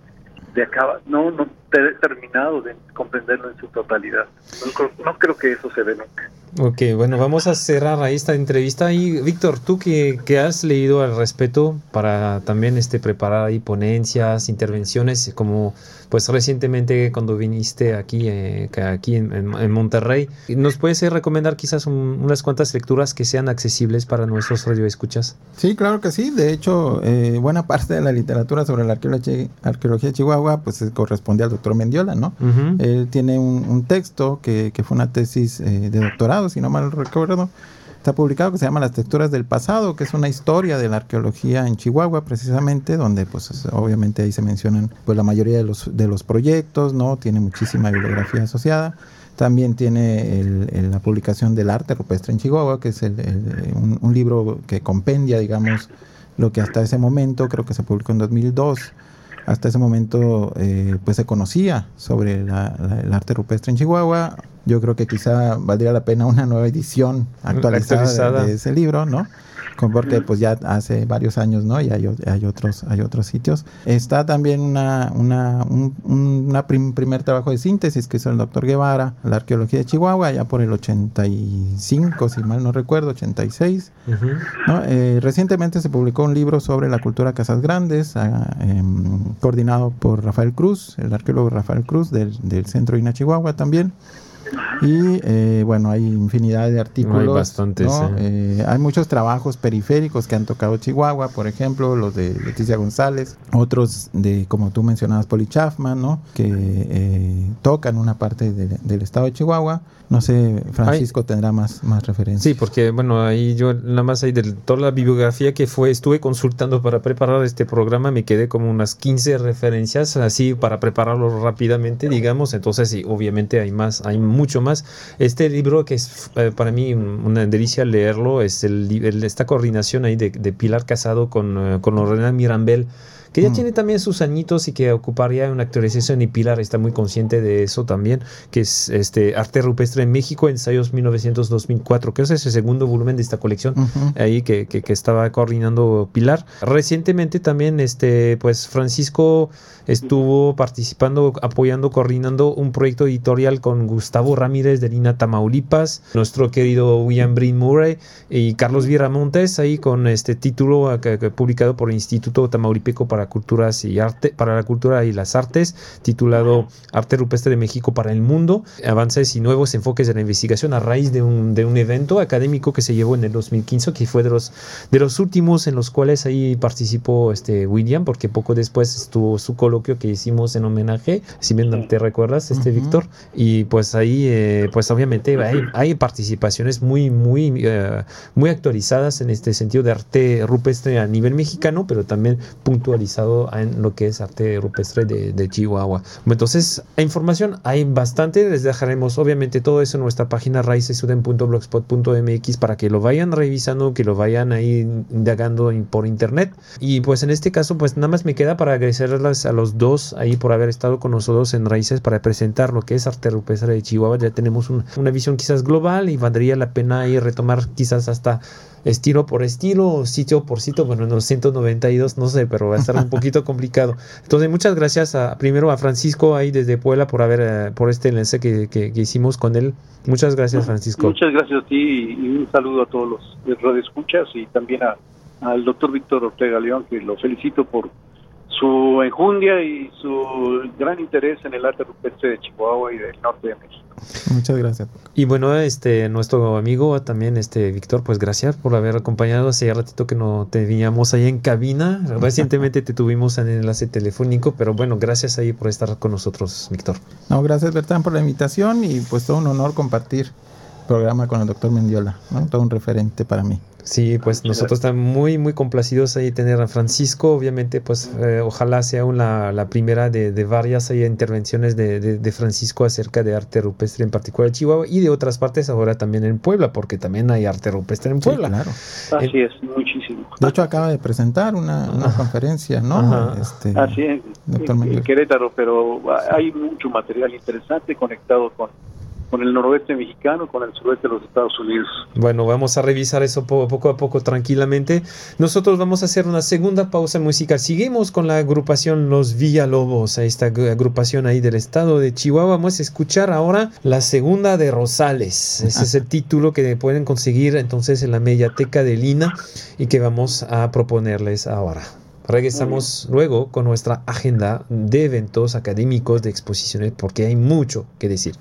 no he terminado de comprenderlo en su totalidad. No creo que eso se dé nunca. Ok, bueno, vamos a cerrar ahí esta entrevista. Y Víctor, tú que has leído al respecto para también preparar ahí ponencias, intervenciones, como pues recientemente cuando viniste aquí en Monterrey, ¿nos puedes recomendar quizás unas cuantas lecturas que sean accesibles para nuestros radioescuchas? Sí, claro que sí. De hecho, buena parte de la literatura sobre la arqueología de Chihuahua pues corresponde al doctor Mendiola, ¿no? Él tiene un texto que fue una tesis de doctorado, si no mal recuerdo, está publicado, que se llama Las texturas del pasado, que es una historia de la arqueología en Chihuahua, precisamente, donde pues obviamente ahí se mencionan pues la mayoría de los proyectos, ¿no? Tiene muchísima bibliografía asociada. También tiene la publicación del arte rupestre en Chihuahua, que es un libro que compendia, digamos, lo que hasta ese momento, creo que se publicó en 2002, hasta ese momento pues se conocía sobre el arte rupestre en Chihuahua. Yo creo que quizá valdría la pena una nueva edición actualizada. De ese libro, ¿no? Porque pues ya hace varios años, ¿no? Y hay otros sitios. Está también un primer trabajo de síntesis que hizo el doctor Guevara, la arqueología de Chihuahua, ya por el 85, si mal no recuerdo, 86. ¿No? Recientemente se publicó un libro sobre la cultura Casas Grandes, coordinado por Rafael Cruz, el arqueólogo Rafael Cruz del Centro INA Chihuahua también. Y bueno, hay infinidad de artículos. Hay bastantes, ¿no? Hay muchos trabajos periféricos que han tocado Chihuahua, por ejemplo, los de Leticia González, otros de, como tú mencionabas, Poli Chafman, ¿no? Que tocan una parte del estado de Chihuahua. No sé, Francisco tendrá más referencias. Sí, porque bueno, ahí yo nada más ahí de toda la bibliografía que estuve consultando para preparar este programa, me quedé como unas 15 referencias así para prepararlo rápidamente, digamos. Entonces sí, obviamente hay mucho más. Este libro que es para mí una delicia leerlo, es esta coordinación ahí de Pilar Casado con Lorena Mirambel, que ya tiene también sus añitos y que ocuparía una actualización, y Pilar está muy consciente de eso también, que es Arte Rupestre en México, ensayos 1900-2004, que es el segundo volumen de esta colección, ahí que estaba coordinando Pilar. Recientemente también pues Francisco estuvo participando, apoyando, coordinando un proyecto editorial con Gustavo Ramírez de Lina, Tamaulipas, nuestro querido William Bryn Murray y Carlos Viramontes, ahí con este título publicado por el Instituto Tamaulipeco para la Cultura y las Artes, titulado Arte Rupestre de México para el Mundo, avances y nuevos enfoques de la investigación a raíz de un evento académico que se llevó en el 2015, que fue de los últimos en los cuales ahí participó William, porque poco después estuvo su coloquio que hicimos en homenaje, si bien te recuerdas, Víctor, y pues ahí pues obviamente hay participaciones muy actualizadas en este sentido de arte rupestre a nivel mexicano, pero también puntualizado en lo que es arte rupestre de Chihuahua. Entonces, información hay bastante, les dejaremos obviamente todo eso en nuestra página raicesuden.blogspot.mx para que lo vayan revisando, que lo vayan ahí indagando por internet. Y pues en este caso, pues nada más me queda para agradecerles a los dos ahí por haber estado con nosotros en Raíces para presentar lo que es arte rupestre de Chihuahua. Ya tenemos una visión quizás global y valdría la pena ahí retomar quizás hasta estilo por estilo, sitio por sitio, bueno, en los 192, no sé, pero va a estar un poquito complicado. Entonces, muchas gracias primero a Francisco ahí desde Puebla por este enlace que hicimos con él. Muchas gracias, Francisco. Muchas gracias a ti y un saludo a todos los radioescuchas y también al doctor Víctor Ortega León, que lo felicito por su enjundia y su gran interés en el arte rupestre de Chihuahua y del norte de México. Muchas gracias. Y bueno, nuestro amigo también, Víctor, pues gracias por haber acompañado. Hace ratito que no te veníamos ahí en cabina. Recientemente te tuvimos en el enlace telefónico, pero bueno, gracias ahí por estar con nosotros, Víctor. No, gracias, Bertán, por la invitación y pues todo un honor compartir el programa con el doctor Mendiola, ¿no? Todo un referente para mí. Sí, pues nosotros estamos muy complacidos ahí tener a Francisco. Obviamente, pues ojalá sea la primera de varias intervenciones de Francisco acerca de arte rupestre, en particular de Chihuahua y de otras partes, ahora también en Puebla, porque también hay arte rupestre en Puebla. Sí, claro. Así es, muchísimo. De hecho, acaba de presentar una conferencia, ¿no? Así es, en Querétaro, pero hay mucho material interesante conectado con el noroeste mexicano, con el sureste de los Estados Unidos. Bueno, vamos a revisar eso poco a poco tranquilamente. Nosotros vamos a hacer una segunda pausa musical. Seguimos con la agrupación Los Villalobos, esta agrupación ahí del estado de Chihuahua. Vamos a escuchar ahora la segunda de Rosales. Ese es el título que pueden conseguir entonces en la mediateca de Lina y que vamos a proponerles ahora. Regresamos luego con nuestra agenda de eventos académicos, de exposiciones, porque hay mucho que decir.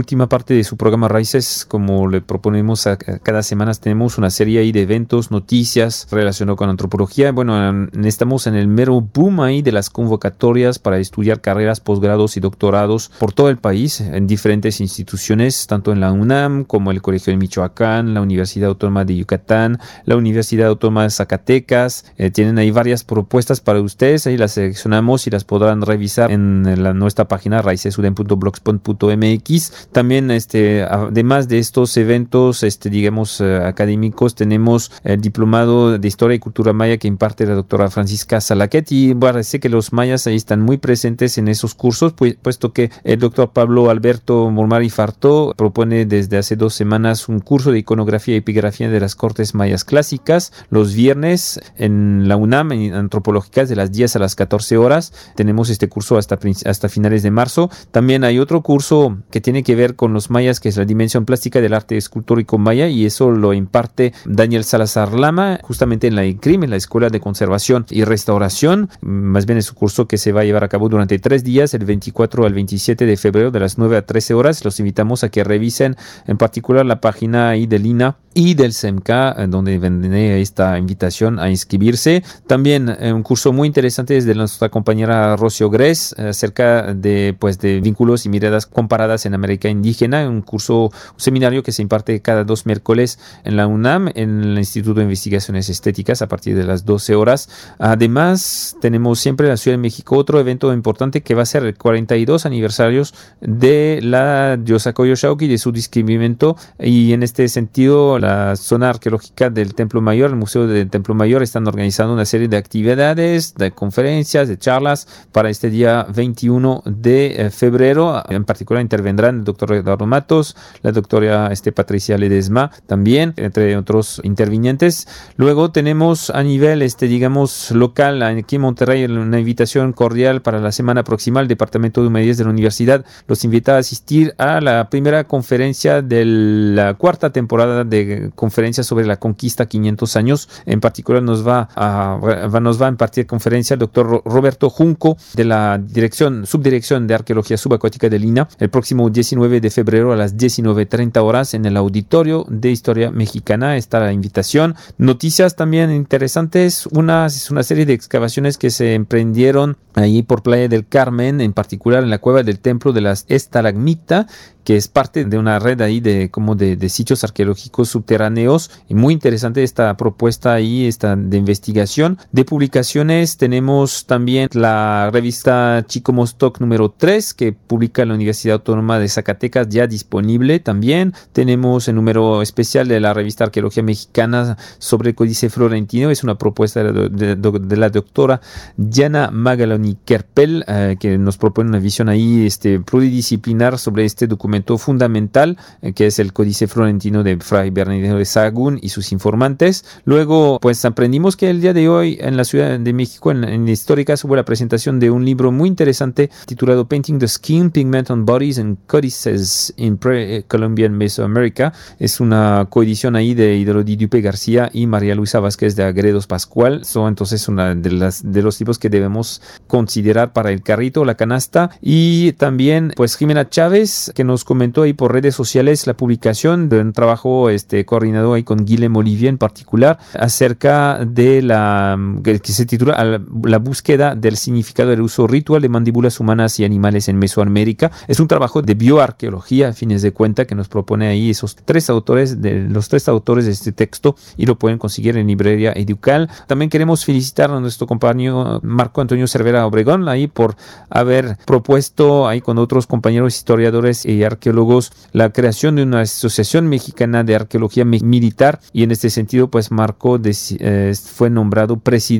última parte de su programa Raíces, como le proponemos a cada semana, tenemos una serie ahí de eventos, noticias relacionadas con antropología. Bueno, estamos en el mero boom ahí de las convocatorias para estudiar carreras, posgrados y doctorados por todo el país, en diferentes instituciones, tanto en la UNAM como el Colegio de Michoacán, la Universidad Autónoma de Yucatán, la Universidad Autónoma de Zacatecas. Tienen ahí varias propuestas para ustedes, ahí las seleccionamos y las podrán revisar en nuestra página raicesudem.blogspot.mx. También además de estos eventos digamos académicos, tenemos el diplomado de Historia y Cultura Maya que imparte la doctora Francisca Salaquet, y parece que los mayas ahí están muy presentes en esos cursos, puesto que el doctor Pablo Alberto Mormari Fartó propone desde hace 2 semanas un curso de iconografía y epigrafía de las cortes mayas clásicas los viernes en la UNAM, en antropológicas, de las 10 a las 14 horas. Tenemos este curso hasta finales de marzo. También hay otro curso que tiene que ver con los mayas, que es la dimensión plástica del arte escultórico maya, y eso lo imparte Daniel Salazar Lama, justamente en la ICRIM, en la Escuela de Conservación y Restauración. Más bien es un curso que se va a llevar a cabo durante 3 días, el 24 al 27 de febrero, de las 9 a 13 horas. Los invitamos a que revisen en particular la página ahí del INA y del SEMCA, donde vendré esta invitación a inscribirse. También un curso muy interesante es de nuestra compañera Rocío Gres, acerca de vínculos y miradas comparadas en América indígena, un seminario que se imparte cada 2 miércoles en la UNAM, en el Instituto de Investigaciones Estéticas, a partir de las 12 horas. Además, tenemos siempre en la Ciudad de México otro evento importante que va a ser el 42 aniversarios de la diosa Coyolxauhqui, de su descubrimiento, y en este sentido la zona arqueológica del Templo Mayor, el Museo del Templo Mayor, están organizando una serie de actividades, de conferencias, de charlas para este día 21 de febrero. En particular intervendrán el doctor Eduardo Matos, la doctora Patricia Ledesma, también, entre otros intervinientes. Luego tenemos a nivel, digamos, local, aquí en Monterrey, una invitación cordial para la semana próxima. El Departamento de Humanidades de la Universidad los invita a asistir a la primera conferencia de la 4ª temporada de conferencias sobre la conquista 500 años. En particular nos va a impartir conferencia el doctor Roberto Junco, de la Subdirección de Arqueología Subacuática del INA, el próximo 19 de febrero a las 19:30 horas en el Auditorio de Historia Mexicana. Está la invitación. Noticias también interesantes. Es una serie de excavaciones que se emprendieron ahí por Playa del Carmen, en particular en la cueva del Templo de las Estalagmita, que es parte de una red ahí de sitios arqueológicos subterráneos, y muy interesante esta propuesta ahí, de investigación. De publicaciones tenemos también la revista Chico Mostoc número 3, que publica la Universidad Autónoma de Zacatecas, ya disponible. También tenemos el número especial de la revista Arqueología Mexicana sobre el Códice Florentino. Es una propuesta de la doctora Yana Magaloni Kerpel, que nos propone una visión ahí pluridisciplinar sobre este documento fundamental, que es el Códice Florentino de Fray Bernardino de Sahagún y sus informantes. Luego, aprendimos que el día de hoy en la Ciudad de México, en Históricas, hubo la presentación de un libro muy interesante titulado Painting the Skin, Pigment on Bodies and Codices in Pre-Columbian Mesoamerica. Es una coedición ahí de Hidrodi Dupe García y María Luisa Vázquez de Agredos Pascual. Son entonces una de los libros que debemos considerar para el carrito, la canasta. Y también Jimena Chávez, que nos comentó ahí por redes sociales la publicación de un trabajo coordinado ahí con Guilhem Olivier en particular, acerca de que se titula La búsqueda del significado del uso ritual de mandíbulas humanas y animales en Mesoamérica. Es un trabajo de bioarqueología, a fines de cuenta, que nos propone ahí los 3 autores de este texto, y lo pueden conseguir en librería Educal. También queremos felicitar a nuestro compañero Marco Antonio Cervera Obregón ahí por haber propuesto ahí con otros compañeros historiadores y arqueólogos la creación de una asociación mexicana de arqueología militar, y en este sentido Marco fue nombrado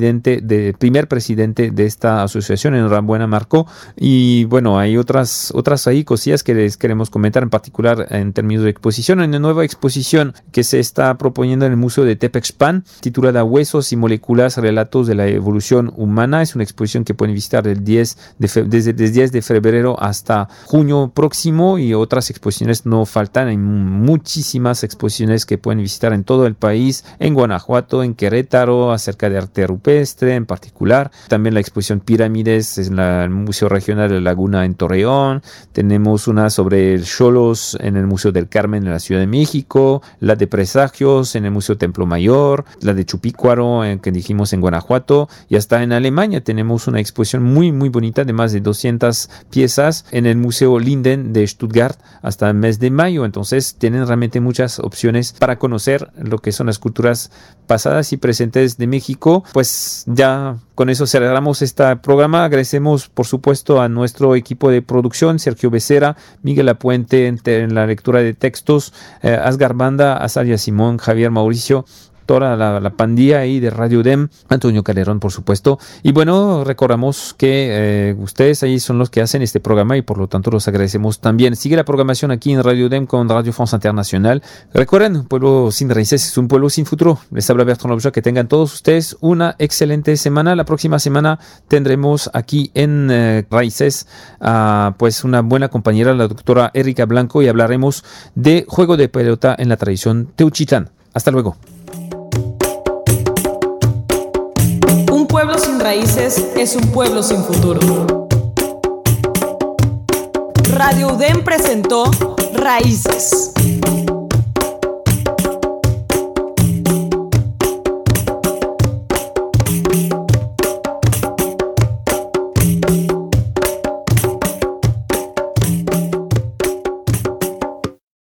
primer presidente de esta asociación. Enhorabuena, Marco. Y bueno, hay otras ahí cosillas que les queremos comentar, en particular en términos de exposición. En una nueva exposición que se está proponiendo en el Museo de Tepexpan, titulada Huesos y Moléculas, Relatos de la Evolución Humana. Es una exposición que pueden visitar desde el 10 de febrero hasta junio próximo, y otras exposiciones no faltan. Hay muchísimas exposiciones que pueden visitar en todo el país, en Guanajuato, en Querétaro, acerca de arte rupestre en particular. También la exposición Pirámides en el Museo Regional de Laguna en Torreón. Tenemos una sobre el Xolos en el Museo del Carmen en la Ciudad de México, la de Presagios en el Museo Templo Mayor, la de Chupícuaro que dijimos en Guanajuato, y hasta en Alemania tenemos una exposición muy bonita de más de 200 piezas en el Museo Linden de Stuttgart hasta el mes de mayo. Entonces tienen realmente muchas opciones para conocer lo que son las culturas pasadas y presentes de México. Pues ya con eso cerramos este programa. Agradecemos por supuesto a nuestro equipo de producción, Sergio Becerra, Miguel Apuente en la lectura de textos, Asgar Banda, Azaria Simón, Javier Mauricio, toda la pandilla ahí de Radio UDEM, Antonio Calderón por supuesto. Y bueno, recordamos que ustedes ahí son los que hacen este programa y por lo tanto los agradecemos también. Sigue la programación aquí en Radio UDEM con Radio France Internacional. Recuerden, un pueblo sin raíces es un pueblo sin futuro. Les habla Bertrand Lobja. Que tengan todos ustedes una excelente semana. La próxima semana tendremos aquí en Raíces pues una buena compañera, la doctora Erika Blanco, y hablaremos de juego de pelota en la tradición teuchitlán. Hasta luego. Un pueblo sin raíces es un pueblo sin futuro. Radio UDEM presentó Raíces.